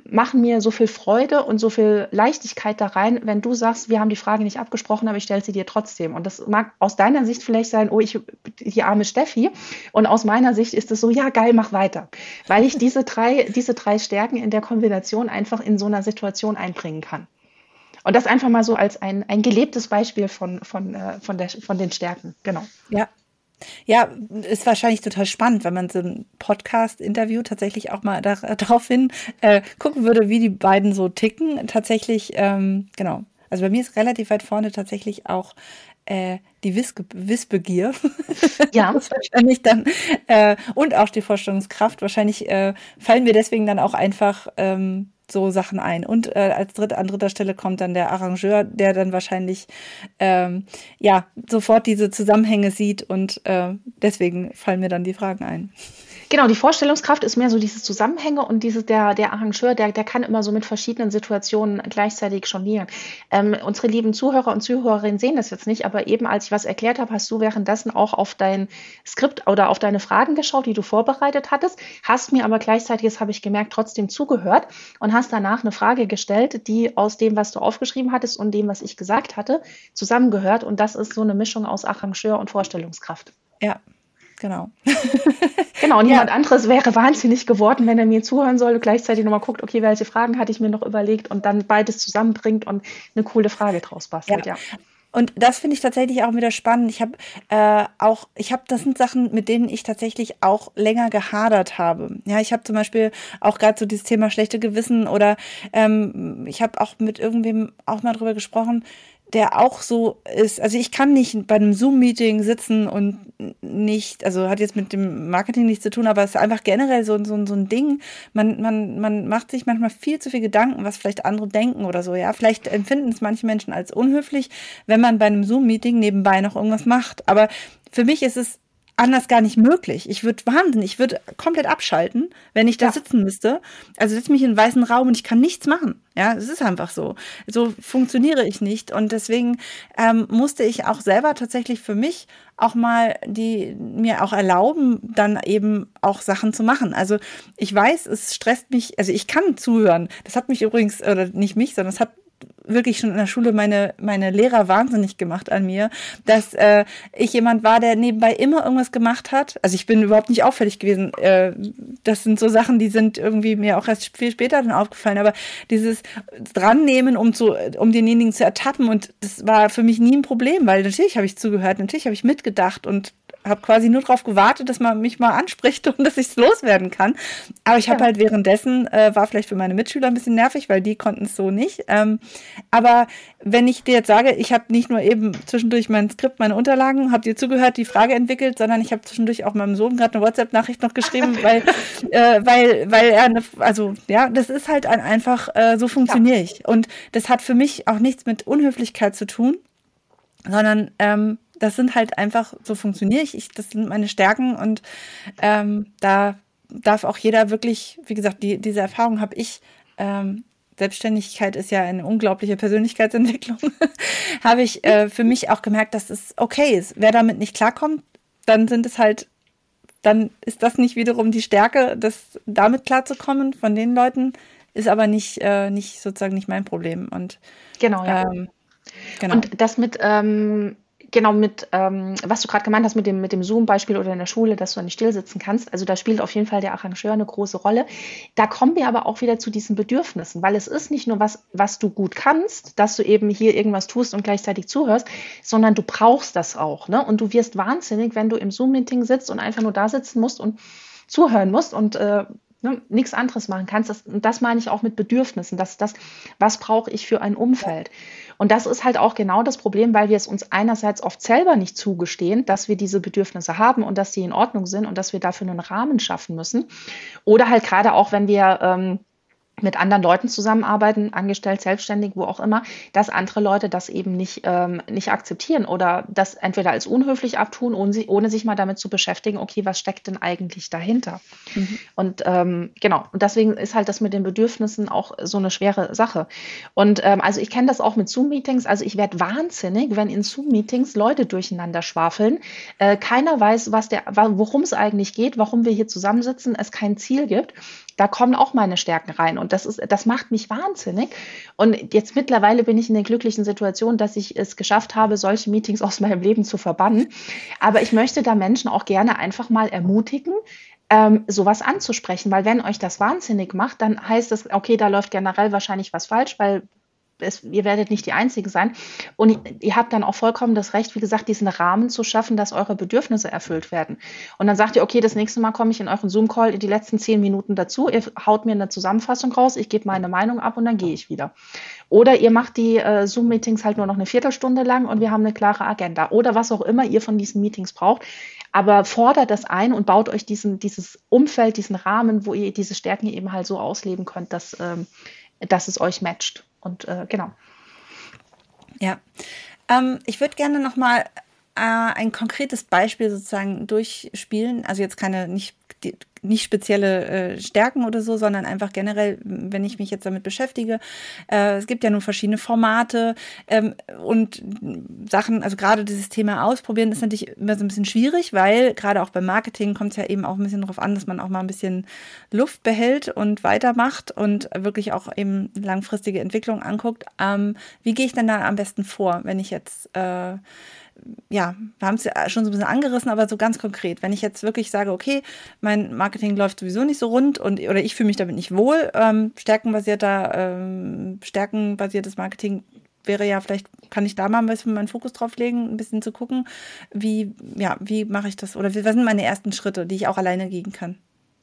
machen mir so viel Freude und so viel Leichtigkeit da rein, wenn du sagst, wir haben die Frage nicht abgesprochen, aber ich stelle sie dir trotzdem. Und das mag aus deiner Sicht vielleicht sein, oh, ich, die arme Steffi. Und aus meiner Sicht ist es so, ja, geil, mach weiter. Weil ich diese drei, diese drei Stärken in der Kombination einfach in so einer Situation einbringen kann. Und das einfach mal so als ein, ein gelebtes Beispiel von, von, äh, von, der, von den Stärken. Genau. Ja. Ja, ist wahrscheinlich total spannend, wenn man so ein Podcast-Interview tatsächlich auch mal da, daraufhin äh, gucken würde, wie die beiden so ticken. Tatsächlich, ähm, genau. Also bei mir ist relativ weit vorne tatsächlich auch äh, die Wiss- Wissbegier. Ja. Das ist wahrscheinlich dann, äh, und auch die Vorstellungskraft. Wahrscheinlich äh, fallen mir deswegen dann auch einfach ähm, so Sachen ein. Und äh, als dritt, an dritter Stelle kommt dann der Arrangeur, der dann wahrscheinlich ähm, ja sofort diese Zusammenhänge sieht und äh, deswegen fallen mir dann die Fragen ein. Genau, die Vorstellungskraft ist mehr so dieses Zusammenhänge und dieses, der, der Arrangeur, der, der kann immer so mit verschiedenen Situationen gleichzeitig jonglieren. Ähm, unsere lieben Zuhörer und Zuhörerinnen sehen das jetzt nicht, aber eben als ich was erklärt habe, hast du währenddessen auch auf dein Skript oder auf deine Fragen geschaut, die du vorbereitet hattest, hast mir aber gleichzeitig, das habe ich gemerkt, trotzdem zugehört und hast danach eine Frage gestellt, die aus dem, was du aufgeschrieben hattest und dem, was ich gesagt hatte, zusammengehört. Und das ist so eine Mischung aus Arrangeur und Vorstellungskraft. Ja, genau. Genau, und Ja. jemand anderes wäre wahnsinnig geworden, wenn er mir zuhören soll und gleichzeitig nochmal guckt, okay, welche Fragen hatte ich mir noch überlegt und dann beides zusammenbringt und eine coole Frage draus bastelt, ja. Und das finde ich tatsächlich auch wieder spannend. Ich habe äh, auch, ich habe, das sind Sachen, mit denen ich tatsächlich auch länger gehadert habe. Ja, ich habe zum Beispiel auch gerade so dieses Thema schlechte Gewissen oder ähm, ich habe auch mit irgendwem auch mal drüber gesprochen, der auch so ist. Also ich kann nicht bei einem Zoom-Meeting sitzen und nicht, also hat jetzt mit dem Marketing nichts zu tun, aber es ist einfach generell so, so, so ein Ding. Man, man, man macht sich manchmal viel zu viel Gedanken, was vielleicht andere denken oder so. Ja, vielleicht empfinden es manche Menschen als unhöflich, wenn man bei einem Zoom-Meeting nebenbei noch irgendwas macht. Aber für mich ist es anders gar nicht möglich. Ich würde wahnsinnig, ich würde komplett abschalten, wenn ich da Ja. sitzen müsste. Also setze mich in einen weißen Raum und ich kann nichts machen. Ja, es ist einfach so. So funktioniere ich nicht. Und deswegen ähm, musste ich auch selber tatsächlich für mich auch mal die mir auch erlauben, dann eben auch Sachen zu machen. Also ich weiß, es stresst mich, also ich kann zuhören. Das hat mich übrigens, oder nicht mich, sondern es hat wirklich schon in der Schule meine, meine Lehrer wahnsinnig gemacht an mir, dass äh, ich jemand war, der nebenbei immer irgendwas gemacht hat. Also ich bin überhaupt nicht auffällig gewesen. Äh, das sind so Sachen, die sind irgendwie mir auch erst viel später dann aufgefallen. Aber dieses Drannehmen, um zu, um denjenigen zu ertappen, und das war für mich nie ein Problem, weil natürlich habe ich zugehört, natürlich habe ich mitgedacht und habe quasi nur darauf gewartet, dass man mich mal anspricht und dass ich es loswerden kann. Aber ich habe Ja. halt währenddessen, äh, war vielleicht für meine Mitschüler ein bisschen nervig, weil die konnten es so nicht. Ähm, aber wenn ich dir jetzt sage, ich habe nicht nur eben zwischendurch mein Skript, meine Unterlagen, habe dir zugehört, die Frage entwickelt, sondern ich habe zwischendurch auch meinem Sohn gerade eine WhatsApp-Nachricht noch geschrieben, weil, äh, weil, weil er, eine, also ja, das ist halt ein, einfach, äh, so funktioniere Ja. ich. Und das hat für mich auch nichts mit Unhöflichkeit zu tun, sondern ähm, das sind halt einfach, so funktioniere ich, ich das sind meine Stärken und ähm, da darf auch jeder wirklich, wie gesagt, die, diese Erfahrung habe ich, ähm, Selbstständigkeit ist ja eine unglaubliche Persönlichkeitsentwicklung, habe ich äh, für mich auch gemerkt, dass es okay ist. Wer damit nicht klarkommt, dann sind es halt, dann ist das nicht wiederum die Stärke, das damit klarzukommen von den Leuten, ist aber nicht, äh, nicht sozusagen nicht mein Problem. Und Genau, ja. ähm, genau. Und das mit, ähm, genau mit, ähm, was du gerade gemeint hast mit dem, mit dem Zoom-Beispiel oder in der Schule, dass du nicht still sitzen kannst, also da spielt auf jeden Fall der Arrangeur eine große Rolle. Da kommen wir aber auch wieder zu diesen Bedürfnissen, weil es ist nicht nur was, was du gut kannst, dass du eben hier irgendwas tust und gleichzeitig zuhörst, sondern du brauchst das auch, ne? Und du wirst wahnsinnig, wenn du im Zoom-Meeting sitzt und einfach nur da sitzen musst und zuhören musst und äh, ne, nichts anderes machen kannst. Das, und das meine ich auch mit Bedürfnissen. Das, das, was brauche ich für ein Umfeld? Und das ist halt auch genau das Problem, weil wir es uns einerseits oft selber nicht zugestehen, dass wir diese Bedürfnisse haben und dass die in Ordnung sind und dass wir dafür einen Rahmen schaffen müssen. Oder halt gerade auch, wenn wir ähm, mit anderen Leuten zusammenarbeiten, angestellt, selbstständig, wo auch immer, dass andere Leute das eben nicht, ähm, nicht akzeptieren oder das entweder als unhöflich abtun, ohne, sie- ohne sich mal damit zu beschäftigen, okay, was steckt denn eigentlich dahinter? Mhm. Und ähm, genau, und deswegen ist halt das mit den Bedürfnissen auch so eine schwere Sache. Und ähm, also ich kenne das auch mit Zoom-Meetings, also ich werde wahnsinnig, wenn in Zoom-Meetings Leute durcheinander schwafeln. Äh, keiner weiß, was der, wa- worum es eigentlich geht, warum wir hier zusammensitzen, es kein Ziel gibt. Da kommen auch meine Stärken rein und das ist, das macht mich wahnsinnig. Und jetzt mittlerweile bin ich in der glücklichen Situation, dass ich es geschafft habe, solche Meetings aus meinem Leben zu verbannen. Aber ich möchte da Menschen auch gerne einfach mal ermutigen, ähm, sowas anzusprechen, weil wenn euch das wahnsinnig macht, dann heißt es, okay, da läuft generell wahrscheinlich was falsch, weil es, ihr werdet nicht die Einzigen sein. Und ihr habt dann auch vollkommen das Recht, wie gesagt, diesen Rahmen zu schaffen, dass eure Bedürfnisse erfüllt werden. Und dann sagt ihr, okay, das nächste Mal komme ich in euren Zoom-Call in die letzten zehn Minuten dazu. Ihr haut mir eine Zusammenfassung raus, ich gebe meine Meinung ab und dann gehe ich wieder. Oder ihr macht die äh, Zoom-Meetings halt nur noch eine Viertelstunde lang und wir haben eine klare Agenda. Oder was auch immer ihr von diesen Meetings braucht. Aber fordert das ein und baut euch diesen, dieses Umfeld, diesen Rahmen, wo ihr diese Stärken eben halt so ausleben könnt, dass, ähm, dass es euch matcht. Und äh, genau. Ja, ähm, ich würde gerne nochmal äh, ein konkretes Beispiel sozusagen durchspielen. Also jetzt keine nicht, die, nicht spezielle äh, Stärken oder so, sondern einfach generell, wenn ich mich jetzt damit beschäftige. Äh, es gibt ja nun verschiedene Formate ähm, und Sachen, also gerade dieses Thema Ausprobieren ist natürlich immer so ein bisschen schwierig, weil gerade auch beim Marketing kommt es ja eben auch ein bisschen darauf an, dass man auch mal ein bisschen Luft behält und weitermacht und wirklich auch eben langfristige Entwicklung anguckt. Ähm, wie gehe ich denn da am besten vor, wenn ich jetzt äh, ja, wir haben es ja schon so ein bisschen angerissen, aber so ganz konkret, wenn ich jetzt wirklich sage, okay, mein Marketing läuft sowieso nicht so rund und oder ich fühle mich damit nicht wohl, ähm, stärkenbasierter, ähm, stärkenbasiertes Marketing wäre ja vielleicht, kann ich da mal ein bisschen meinen Fokus drauf legen, ein bisschen zu gucken, wie, ja, wie mache ich das oder wie, was sind meine ersten Schritte, die ich auch alleine gehen kann?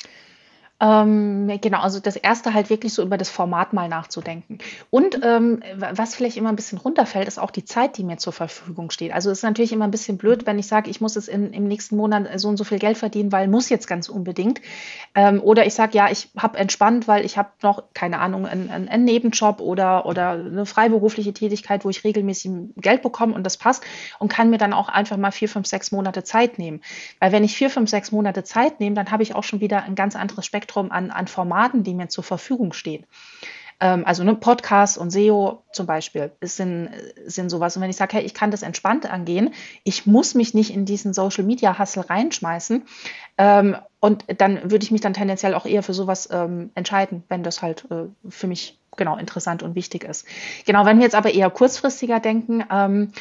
Ähm, genau, also das erste halt wirklich so über das Format mal nachzudenken. Und ähm, was vielleicht immer ein bisschen runterfällt, ist auch die Zeit, die mir zur Verfügung steht. Also es ist natürlich immer ein bisschen blöd, wenn ich sage, ich muss es in, im nächsten Monat so und so viel Geld verdienen, weil muss jetzt ganz unbedingt. Ähm, oder ich sage, ja, ich habe entspannt, weil ich habe noch, keine Ahnung, einen, einen, einen Nebenjob oder, oder eine freiberufliche Tätigkeit, wo ich regelmäßig Geld bekomme und das passt und kann mir dann auch einfach mal vier, fünf, sechs Monate Zeit nehmen. Weil wenn ich vier, fünf, sechs Monate Zeit nehme, dann habe ich auch schon wieder ein ganz anderes Spektrum An, an Formaten, die mir zur Verfügung stehen. Ähm, also ne, Podcast und S E O zum Beispiel sind, sind sowas. Und wenn ich sage, hey, ich kann das entspannt angehen, ich muss mich nicht in diesen Social-Media-Hustle reinschmeißen, ähm, und dann würde ich mich dann tendenziell auch eher für sowas ähm, entscheiden, wenn das halt äh, für mich genau interessant und wichtig ist. Genau, wenn wir jetzt aber eher kurzfristiger denken, ähm,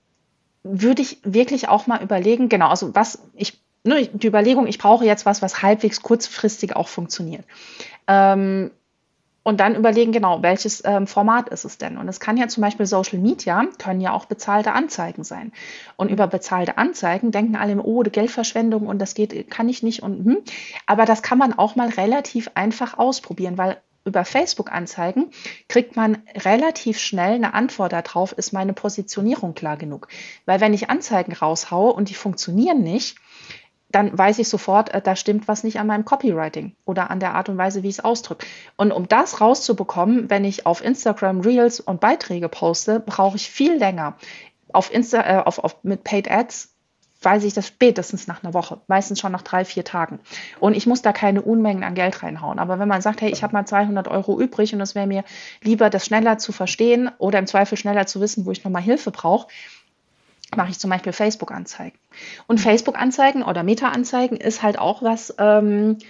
würde ich wirklich auch mal überlegen, genau, also was ich Ne, die Überlegung, ich brauche jetzt was, was halbwegs kurzfristig auch funktioniert. Ähm, und dann überlegen, genau, welches ähm, Format ist es denn? Und es kann ja zum Beispiel Social Media, können ja auch bezahlte Anzeigen sein. Und über bezahlte Anzeigen denken alle immer, oh, die Geldverschwendung und das geht, kann ich nicht. Und hm. Aber das kann man auch mal relativ einfach ausprobieren, weil über Facebook-Anzeigen kriegt man relativ schnell eine Antwort darauf, ist meine Positionierung klar genug? Weil wenn ich Anzeigen raushaue und die funktionieren nicht, dann weiß ich sofort, da stimmt was nicht an meinem Copywriting oder an der Art und Weise, wie ich es ausdrücke. Und um das rauszubekommen, wenn ich auf Instagram Reels und Beiträge poste, brauche ich viel länger. Auf Insta, äh, auf, auf, mit Paid Ads weiß ich das spätestens nach einer Woche, meistens schon nach drei, vier Tagen. Und ich muss da keine Unmengen an Geld reinhauen. Aber wenn man sagt, hey, ich habe mal zweihundert Euro übrig und es wäre mir lieber, das schneller zu verstehen oder im Zweifel schneller zu wissen, wo ich nochmal Hilfe brauche, mache ich zum Beispiel Facebook-Anzeigen. Und Facebook-Anzeigen oder Meta-Anzeigen ist halt auch was, ähm,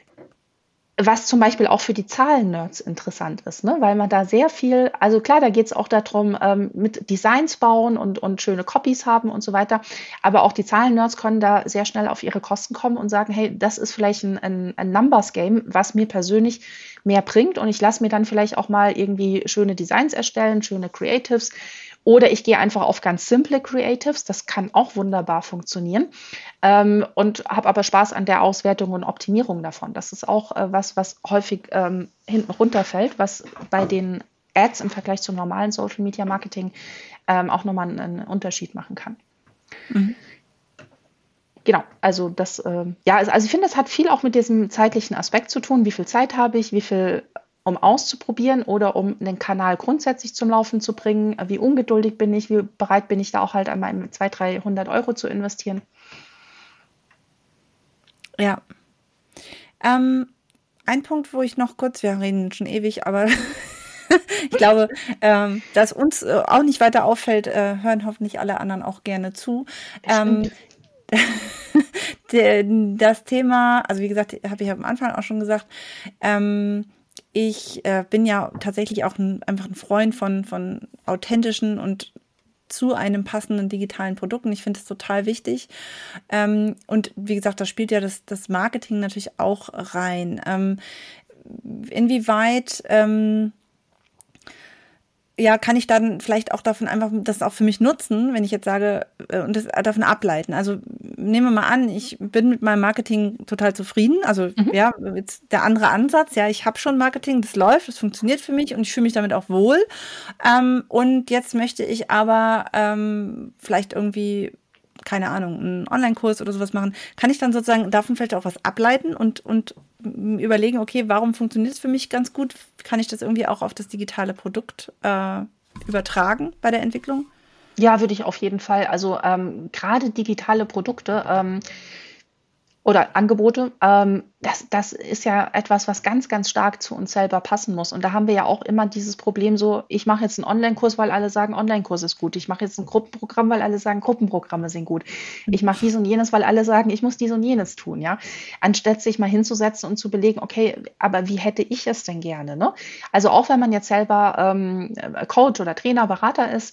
was zum Beispiel auch für die Zahlen-Nerds interessant ist, ne? Weil man da sehr viel, also klar, da geht es auch darum, ähm, mit Designs bauen und, und schöne Copies haben und so weiter, aber auch die Zahlen-Nerds können da sehr schnell auf ihre Kosten kommen und sagen, hey, das ist vielleicht ein, ein, ein Numbers-Game, was mir persönlich mehr bringt und ich lasse mir dann vielleicht auch mal irgendwie schöne Designs erstellen, schöne Creatives. Oder ich gehe einfach auf ganz simple Creatives, das kann auch wunderbar funktionieren, ähm, und habe aber Spaß an der Auswertung und Optimierung davon. Das ist auch äh, was, was häufig ähm, hinten runterfällt, was bei den Ads im Vergleich zum normalen Social Media Marketing ähm, auch nochmal einen, einen Unterschied machen kann. Mhm. Genau, also das, äh, ja, also ich finde, das hat viel auch mit diesem zeitlichen Aspekt zu tun. Wie viel Zeit habe ich, wie viel um auszuprobieren oder um den Kanal grundsätzlich zum Laufen zu bringen. Wie ungeduldig bin ich, wie bereit bin ich da auch halt einmal zweihundert, dreihundert Euro zu investieren. Ja. Ähm, ein Punkt, wo ich noch kurz, wir reden schon ewig, aber ich glaube, ähm, dass uns äh, auch nicht weiter auffällt, äh, hören hoffentlich alle anderen auch gerne zu. Ähm, der, das Thema, also wie gesagt, habe ich am Anfang auch schon gesagt, ähm, ich äh, bin ja tatsächlich auch ein, einfach ein Freund von, von authentischen und zu einem passenden digitalen Produkt. Und ich finde es total wichtig. Ähm, und wie gesagt, da spielt ja das, das Marketing natürlich auch rein. Ähm, inwieweit ähm, ja, kann ich dann vielleicht auch davon einfach das auch für mich nutzen, wenn ich jetzt sage, äh, und das davon ableiten. Also nehmen wir mal an, ich bin mit meinem Marketing total zufrieden. Also Mhm. ja, jetzt der andere Ansatz, ja, ich habe schon Marketing, das läuft, das funktioniert für mich und ich fühle mich damit auch wohl. Ähm, und jetzt möchte ich aber ähm, vielleicht irgendwie, keine Ahnung, einen Online-Kurs oder sowas machen. Kann ich dann sozusagen davon vielleicht auch was ableiten und, und überlegen, okay, warum funktioniert es für mich ganz gut? Kann ich das irgendwie auch auf das digitale Produkt äh, übertragen bei der Entwicklung? Ja, würde ich auf jeden Fall. Also ähm, gerade digitale Produkte ähm, oder Angebote, ähm, das, das ist ja etwas, was ganz, ganz stark zu uns selber passen muss. Und da haben wir ja auch immer dieses Problem so, ich mache jetzt einen Online-Kurs, weil alle sagen, Online-Kurs ist gut. Ich mache jetzt ein Gruppenprogramm, weil alle sagen, Gruppenprogramme sind gut. Ich mache dies und jenes, weil alle sagen, ich muss dies und jenes tun, ja. Anstatt sich mal hinzusetzen und zu belegen, okay, aber wie hätte ich es denn gerne, ne? Also auch wenn man jetzt selber ähm, Coach oder Trainer, Berater ist,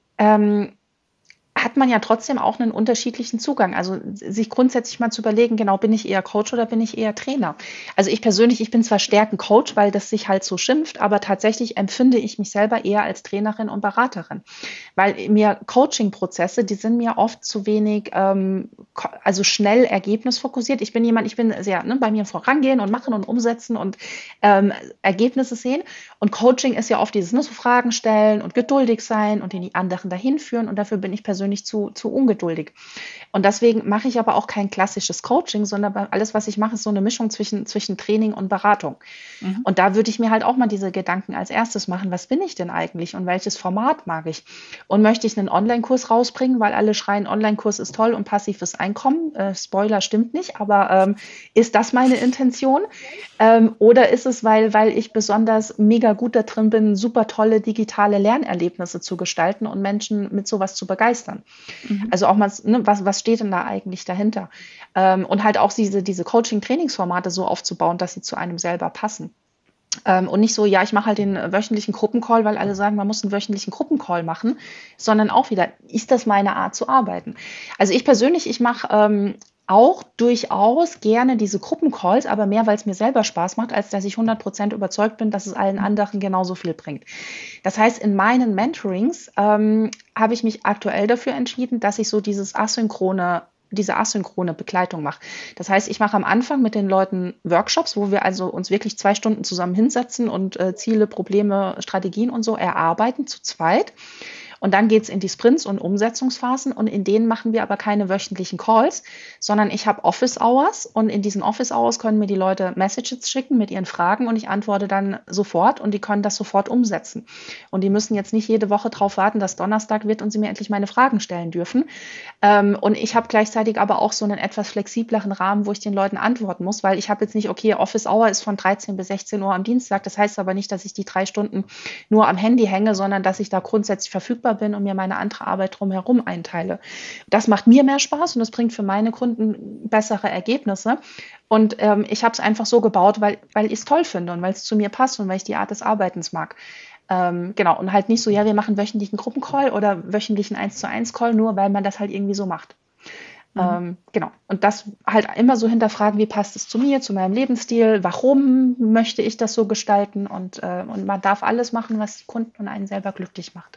ähm, hat man ja trotzdem auch einen unterschiedlichen Zugang. Also sich grundsätzlich mal zu überlegen, genau, bin ich eher Coach oder bin ich eher Trainer? Also ich persönlich, ich bin zwar stärken Coach, weil das sich halt so schimpft, aber tatsächlich empfinde ich mich selber eher als Trainerin und Beraterin. Weil mir Coaching-Prozesse, die sind mir oft zu wenig, ähm, also schnell ergebnisfokussiert. Ich bin jemand, ich bin sehr ne, bei mir vorangehen und machen und umsetzen und ähm, Ergebnisse sehen. Und Coaching ist ja oft dieses, ne, so Fragen stellen und geduldig sein und den die anderen dahin führen. Und dafür bin ich persönlich zu, zu ungeduldig. Und deswegen mache ich aber auch kein klassisches Coaching, sondern alles, was ich mache, ist so eine Mischung zwischen, zwischen Training und Beratung. Mhm. Und da würde ich mir halt auch mal diese Gedanken als erstes machen, was bin ich denn eigentlich und welches Format mag ich? Und möchte ich einen Online-Kurs rausbringen, weil alle schreien, Online-Kurs ist toll und passives Einkommen? Äh, Spoiler, stimmt nicht, aber ähm, ist das meine Intention? Ähm, oder ist es, weil, weil ich besonders mega gut da drin bin, super tolle digitale Lernerlebnisse zu gestalten und Menschen mit sowas zu begeistern? Mhm. Also auch mal, ne, was, was steht denn da eigentlich dahinter? Ähm, und halt auch diese, diese Coaching-Trainingsformate so aufzubauen, dass sie zu einem selber passen. Ähm, und nicht so, ja, ich mache halt den wöchentlichen Gruppencall, weil alle sagen, man muss einen wöchentlichen Gruppencall machen, sondern auch wieder, ist das meine Art zu arbeiten? Also ich persönlich, ich mache ähm, auch durchaus gerne diese Gruppencalls, aber mehr, weil es mir selber Spaß macht, als dass ich hundert Prozent überzeugt bin, dass es allen anderen genauso viel bringt. Das heißt, in meinen Mentorings ähm, habe ich mich aktuell dafür entschieden, dass ich so dieses asynchrone diese asynchrone Begleitung mache. Das heißt, ich mache am Anfang mit den Leuten Workshops, wo wir also uns wirklich zwei Stunden zusammen hinsetzen und äh, Ziele, Probleme, Strategien und so erarbeiten zu zweit. Und dann geht es in die Sprints und Umsetzungsphasen und in denen machen wir aber keine wöchentlichen Calls, sondern ich habe Office Hours und in diesen Office Hours können mir die Leute Messages schicken mit ihren Fragen und ich antworte dann sofort und die können das sofort umsetzen. Und die müssen jetzt nicht jede Woche darauf warten, dass Donnerstag wird und sie mir endlich meine Fragen stellen dürfen. Ähm, und ich habe gleichzeitig aber auch so einen etwas flexibleren Rahmen, wo ich den Leuten antworten muss, weil ich habe jetzt nicht, okay, Office Hour ist von dreizehn bis sechzehn Uhr am Dienstag. Das heißt aber nicht, dass ich die drei Stunden nur am Handy hänge, sondern dass ich da grundsätzlich verfügbar bin und mir meine andere Arbeit drumherum einteile. Das macht mir mehr Spaß und das bringt für meine Kunden bessere Ergebnisse. Und ähm, ich habe es einfach so gebaut, weil, weil ich es toll finde und weil es zu mir passt und weil ich die Art des Arbeitens mag. Ähm, genau, und halt nicht so, ja, wir machen wöchentlichen Gruppencall oder wöchentlichen eins zu eins Call, nur weil man das halt irgendwie so macht. Mhm. Ähm, genau. Und das halt immer so hinterfragen, wie passt es zu mir, zu meinem Lebensstil, warum möchte ich das so gestalten und, äh, und man darf alles machen, was die Kunden und einen selber glücklich macht.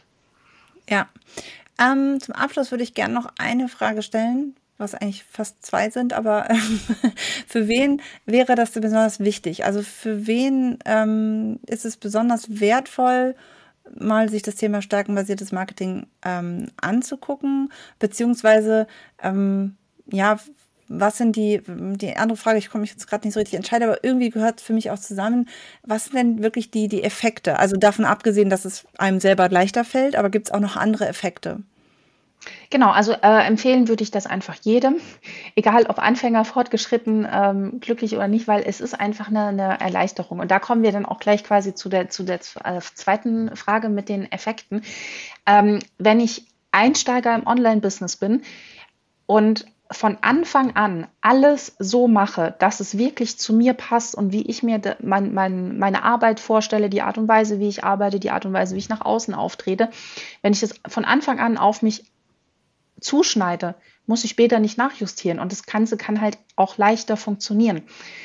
Ja, ähm, zum Abschluss würde ich gerne noch eine Frage stellen, was eigentlich fast zwei sind, aber ähm, für wen wäre das besonders wichtig? Also für wen ähm, ist es besonders wertvoll, mal sich das Thema stärkenbasiertes Marketing ähm, anzugucken, beziehungsweise ähm, ja, was sind die, die andere Frage, ich komme mich jetzt gerade nicht so richtig entscheiden, aber irgendwie gehört es für mich auch zusammen, was sind denn wirklich die, die Effekte? Also davon abgesehen, dass es einem selber leichter fällt, aber gibt es auch noch andere Effekte? Genau, also äh, empfehlen würde ich das einfach jedem, egal ob Anfänger, fortgeschritten, ähm, glücklich oder nicht, weil es ist einfach eine, eine Erleichterung. Und da kommen wir dann auch gleich quasi zu der, zu der äh, zweiten Frage mit den Effekten. Ähm, wenn ich Einsteiger im Online-Business bin und von Anfang an alles so mache, dass es wirklich zu mir passt und wie ich mir de, mein, mein, meine Arbeit vorstelle, die Art und Weise, wie ich arbeite, die Art und Weise, wie ich nach außen auftrete, wenn ich das von Anfang an auf mich zuschneide, muss ich später nicht nachjustieren und das Ganze kann halt auch leichter funktionieren.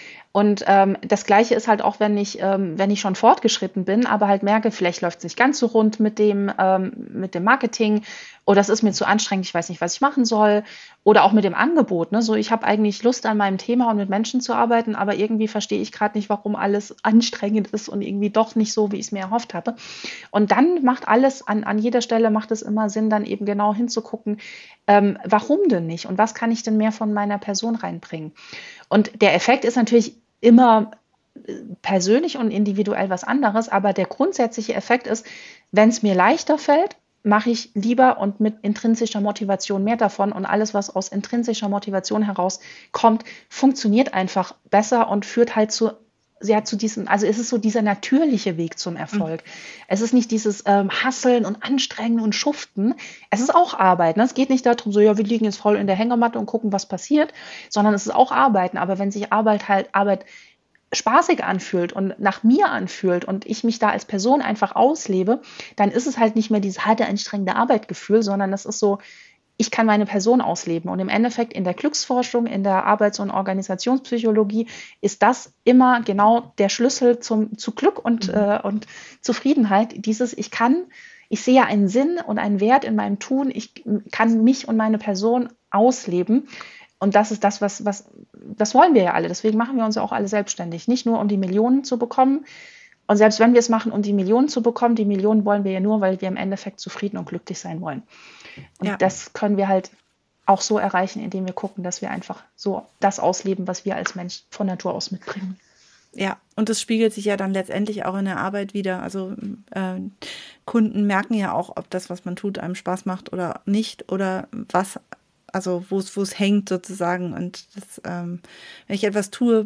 Und ähm, das Gleiche ist halt auch, wenn ich, ähm, wenn ich schon fortgeschritten bin, aber halt merke, vielleicht läuft es nicht ganz so rund mit dem, ähm, mit dem Marketing oder es ist mir zu anstrengend, ich weiß nicht, was ich machen soll oder auch mit dem Angebot. Ne? So, ich habe eigentlich Lust an meinem Thema und mit Menschen zu arbeiten, aber irgendwie verstehe ich gerade nicht, warum alles anstrengend ist und irgendwie doch nicht so, wie ich es mir erhofft habe. Und dann macht alles, an, an jeder Stelle macht es immer Sinn, dann eben genau hinzugucken, ähm, warum denn nicht und was kann ich denn mehr von meiner Person reinbringen. Und der Effekt ist natürlich immer persönlich und individuell was anderes, aber der grundsätzliche Effekt ist, wenn es mir leichter fällt, mache ich lieber und mit intrinsischer Motivation mehr davon und alles, was aus intrinsischer Motivation herauskommt, funktioniert einfach besser und führt halt zu ja, zu diesem, also es ist so dieser natürliche Weg zum Erfolg. Mhm. Es ist nicht dieses ähm, Hasseln und Anstrengen und Schuften. Es ist auch Arbeiten. Es geht nicht darum, so, ja, wir liegen jetzt voll in der Hängematte und gucken, was passiert, sondern es ist auch Arbeiten. Aber wenn sich Arbeit halt, Arbeit spaßig anfühlt und nach mir anfühlt und ich mich da als Person einfach auslebe, dann ist es halt nicht mehr dieses harte, anstrengende Arbeitgefühl, sondern es ist so, ich kann meine Person ausleben. Und im Endeffekt in der Glücksforschung, in der Arbeits- und Organisationspsychologie ist das immer genau der Schlüssel zum, zu Glück und, mhm. äh, und Zufriedenheit. Dieses, ich kann, ich sehe einen Sinn und einen Wert in meinem Tun. Ich kann mich und meine Person ausleben. Und das ist das, was, was, das wollen wir ja alle. Deswegen machen wir uns ja auch alle selbstständig. Nicht nur, um die Millionen zu bekommen. Und selbst wenn wir es machen, um die Millionen zu bekommen, die Millionen wollen wir ja nur, weil wir im Endeffekt zufrieden und glücklich sein wollen. Und ja. das können wir halt auch so erreichen, indem wir gucken, dass wir einfach so das ausleben, was wir als Mensch von Natur aus mitbringen. Ja, und das spiegelt sich ja dann letztendlich auch in der Arbeit wieder. Also äh, Kunden merken ja auch, ob das, was man tut, einem Spaß macht oder nicht oder was, also wo es wo es hängt sozusagen. Und das, ähm, wenn ich etwas tue,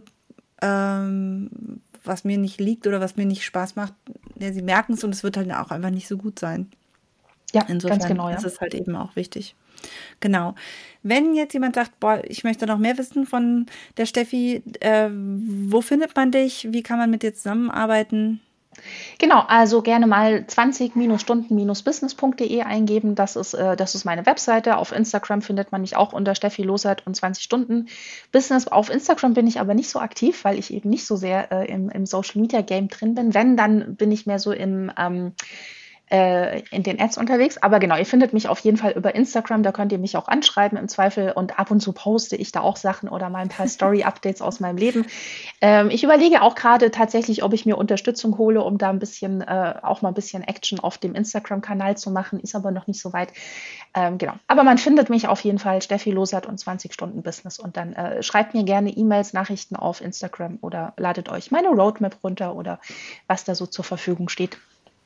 ähm, was mir nicht liegt oder was mir nicht Spaß macht, ja, sie merken es und es wird halt auch einfach nicht so gut sein. Ja, insofern ganz genau, ja. ist es halt eben auch wichtig. Genau. Wenn jetzt jemand sagt, boah, ich möchte noch mehr wissen von der Steffi, äh, wo findet man dich? Wie kann man mit dir zusammenarbeiten? Genau, also gerne mal zwanzig Stunden business punkt de eingeben. Das ist, äh, das ist meine Webseite. Auf Instagram findet man mich auch unter Steffi Losert und zwanzig Stunden Business. Auf Instagram bin ich aber nicht so aktiv, weil ich eben nicht so sehr äh, im, im Social Media Game drin bin. Wenn, dann bin ich mehr so im ähm, äh, in den Ads unterwegs. Aber genau, ihr findet mich auf jeden Fall über Instagram. Da könnt ihr mich auch anschreiben im Zweifel. Und ab und zu poste ich da auch Sachen oder mal ein paar Story-Updates aus meinem Leben. Ähm, ich überlege auch gerade tatsächlich, ob ich mir Unterstützung hole, um da ein bisschen, äh, auch mal ein bisschen Action auf dem Instagram-Kanal zu machen. Ist aber noch nicht so weit. Ähm, genau. Aber man findet mich auf jeden Fall, Steffi Losert und zwanzig Stunden Business. Und dann äh, schreibt mir gerne E-Mails, Nachrichten auf Instagram oder ladet euch meine Roadmap runter oder was da so zur Verfügung steht.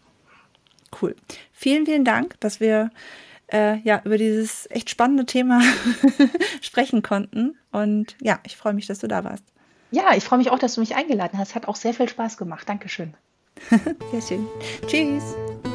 Cool. Vielen, vielen Dank, dass wir äh, ja über dieses echt spannende Thema sprechen konnten. Und ja, ich freue mich, dass du da warst. Ja, ich freue mich auch, dass du mich eingeladen hast. Hat auch sehr viel Spaß gemacht. Dankeschön. Sehr schön. Tschüss.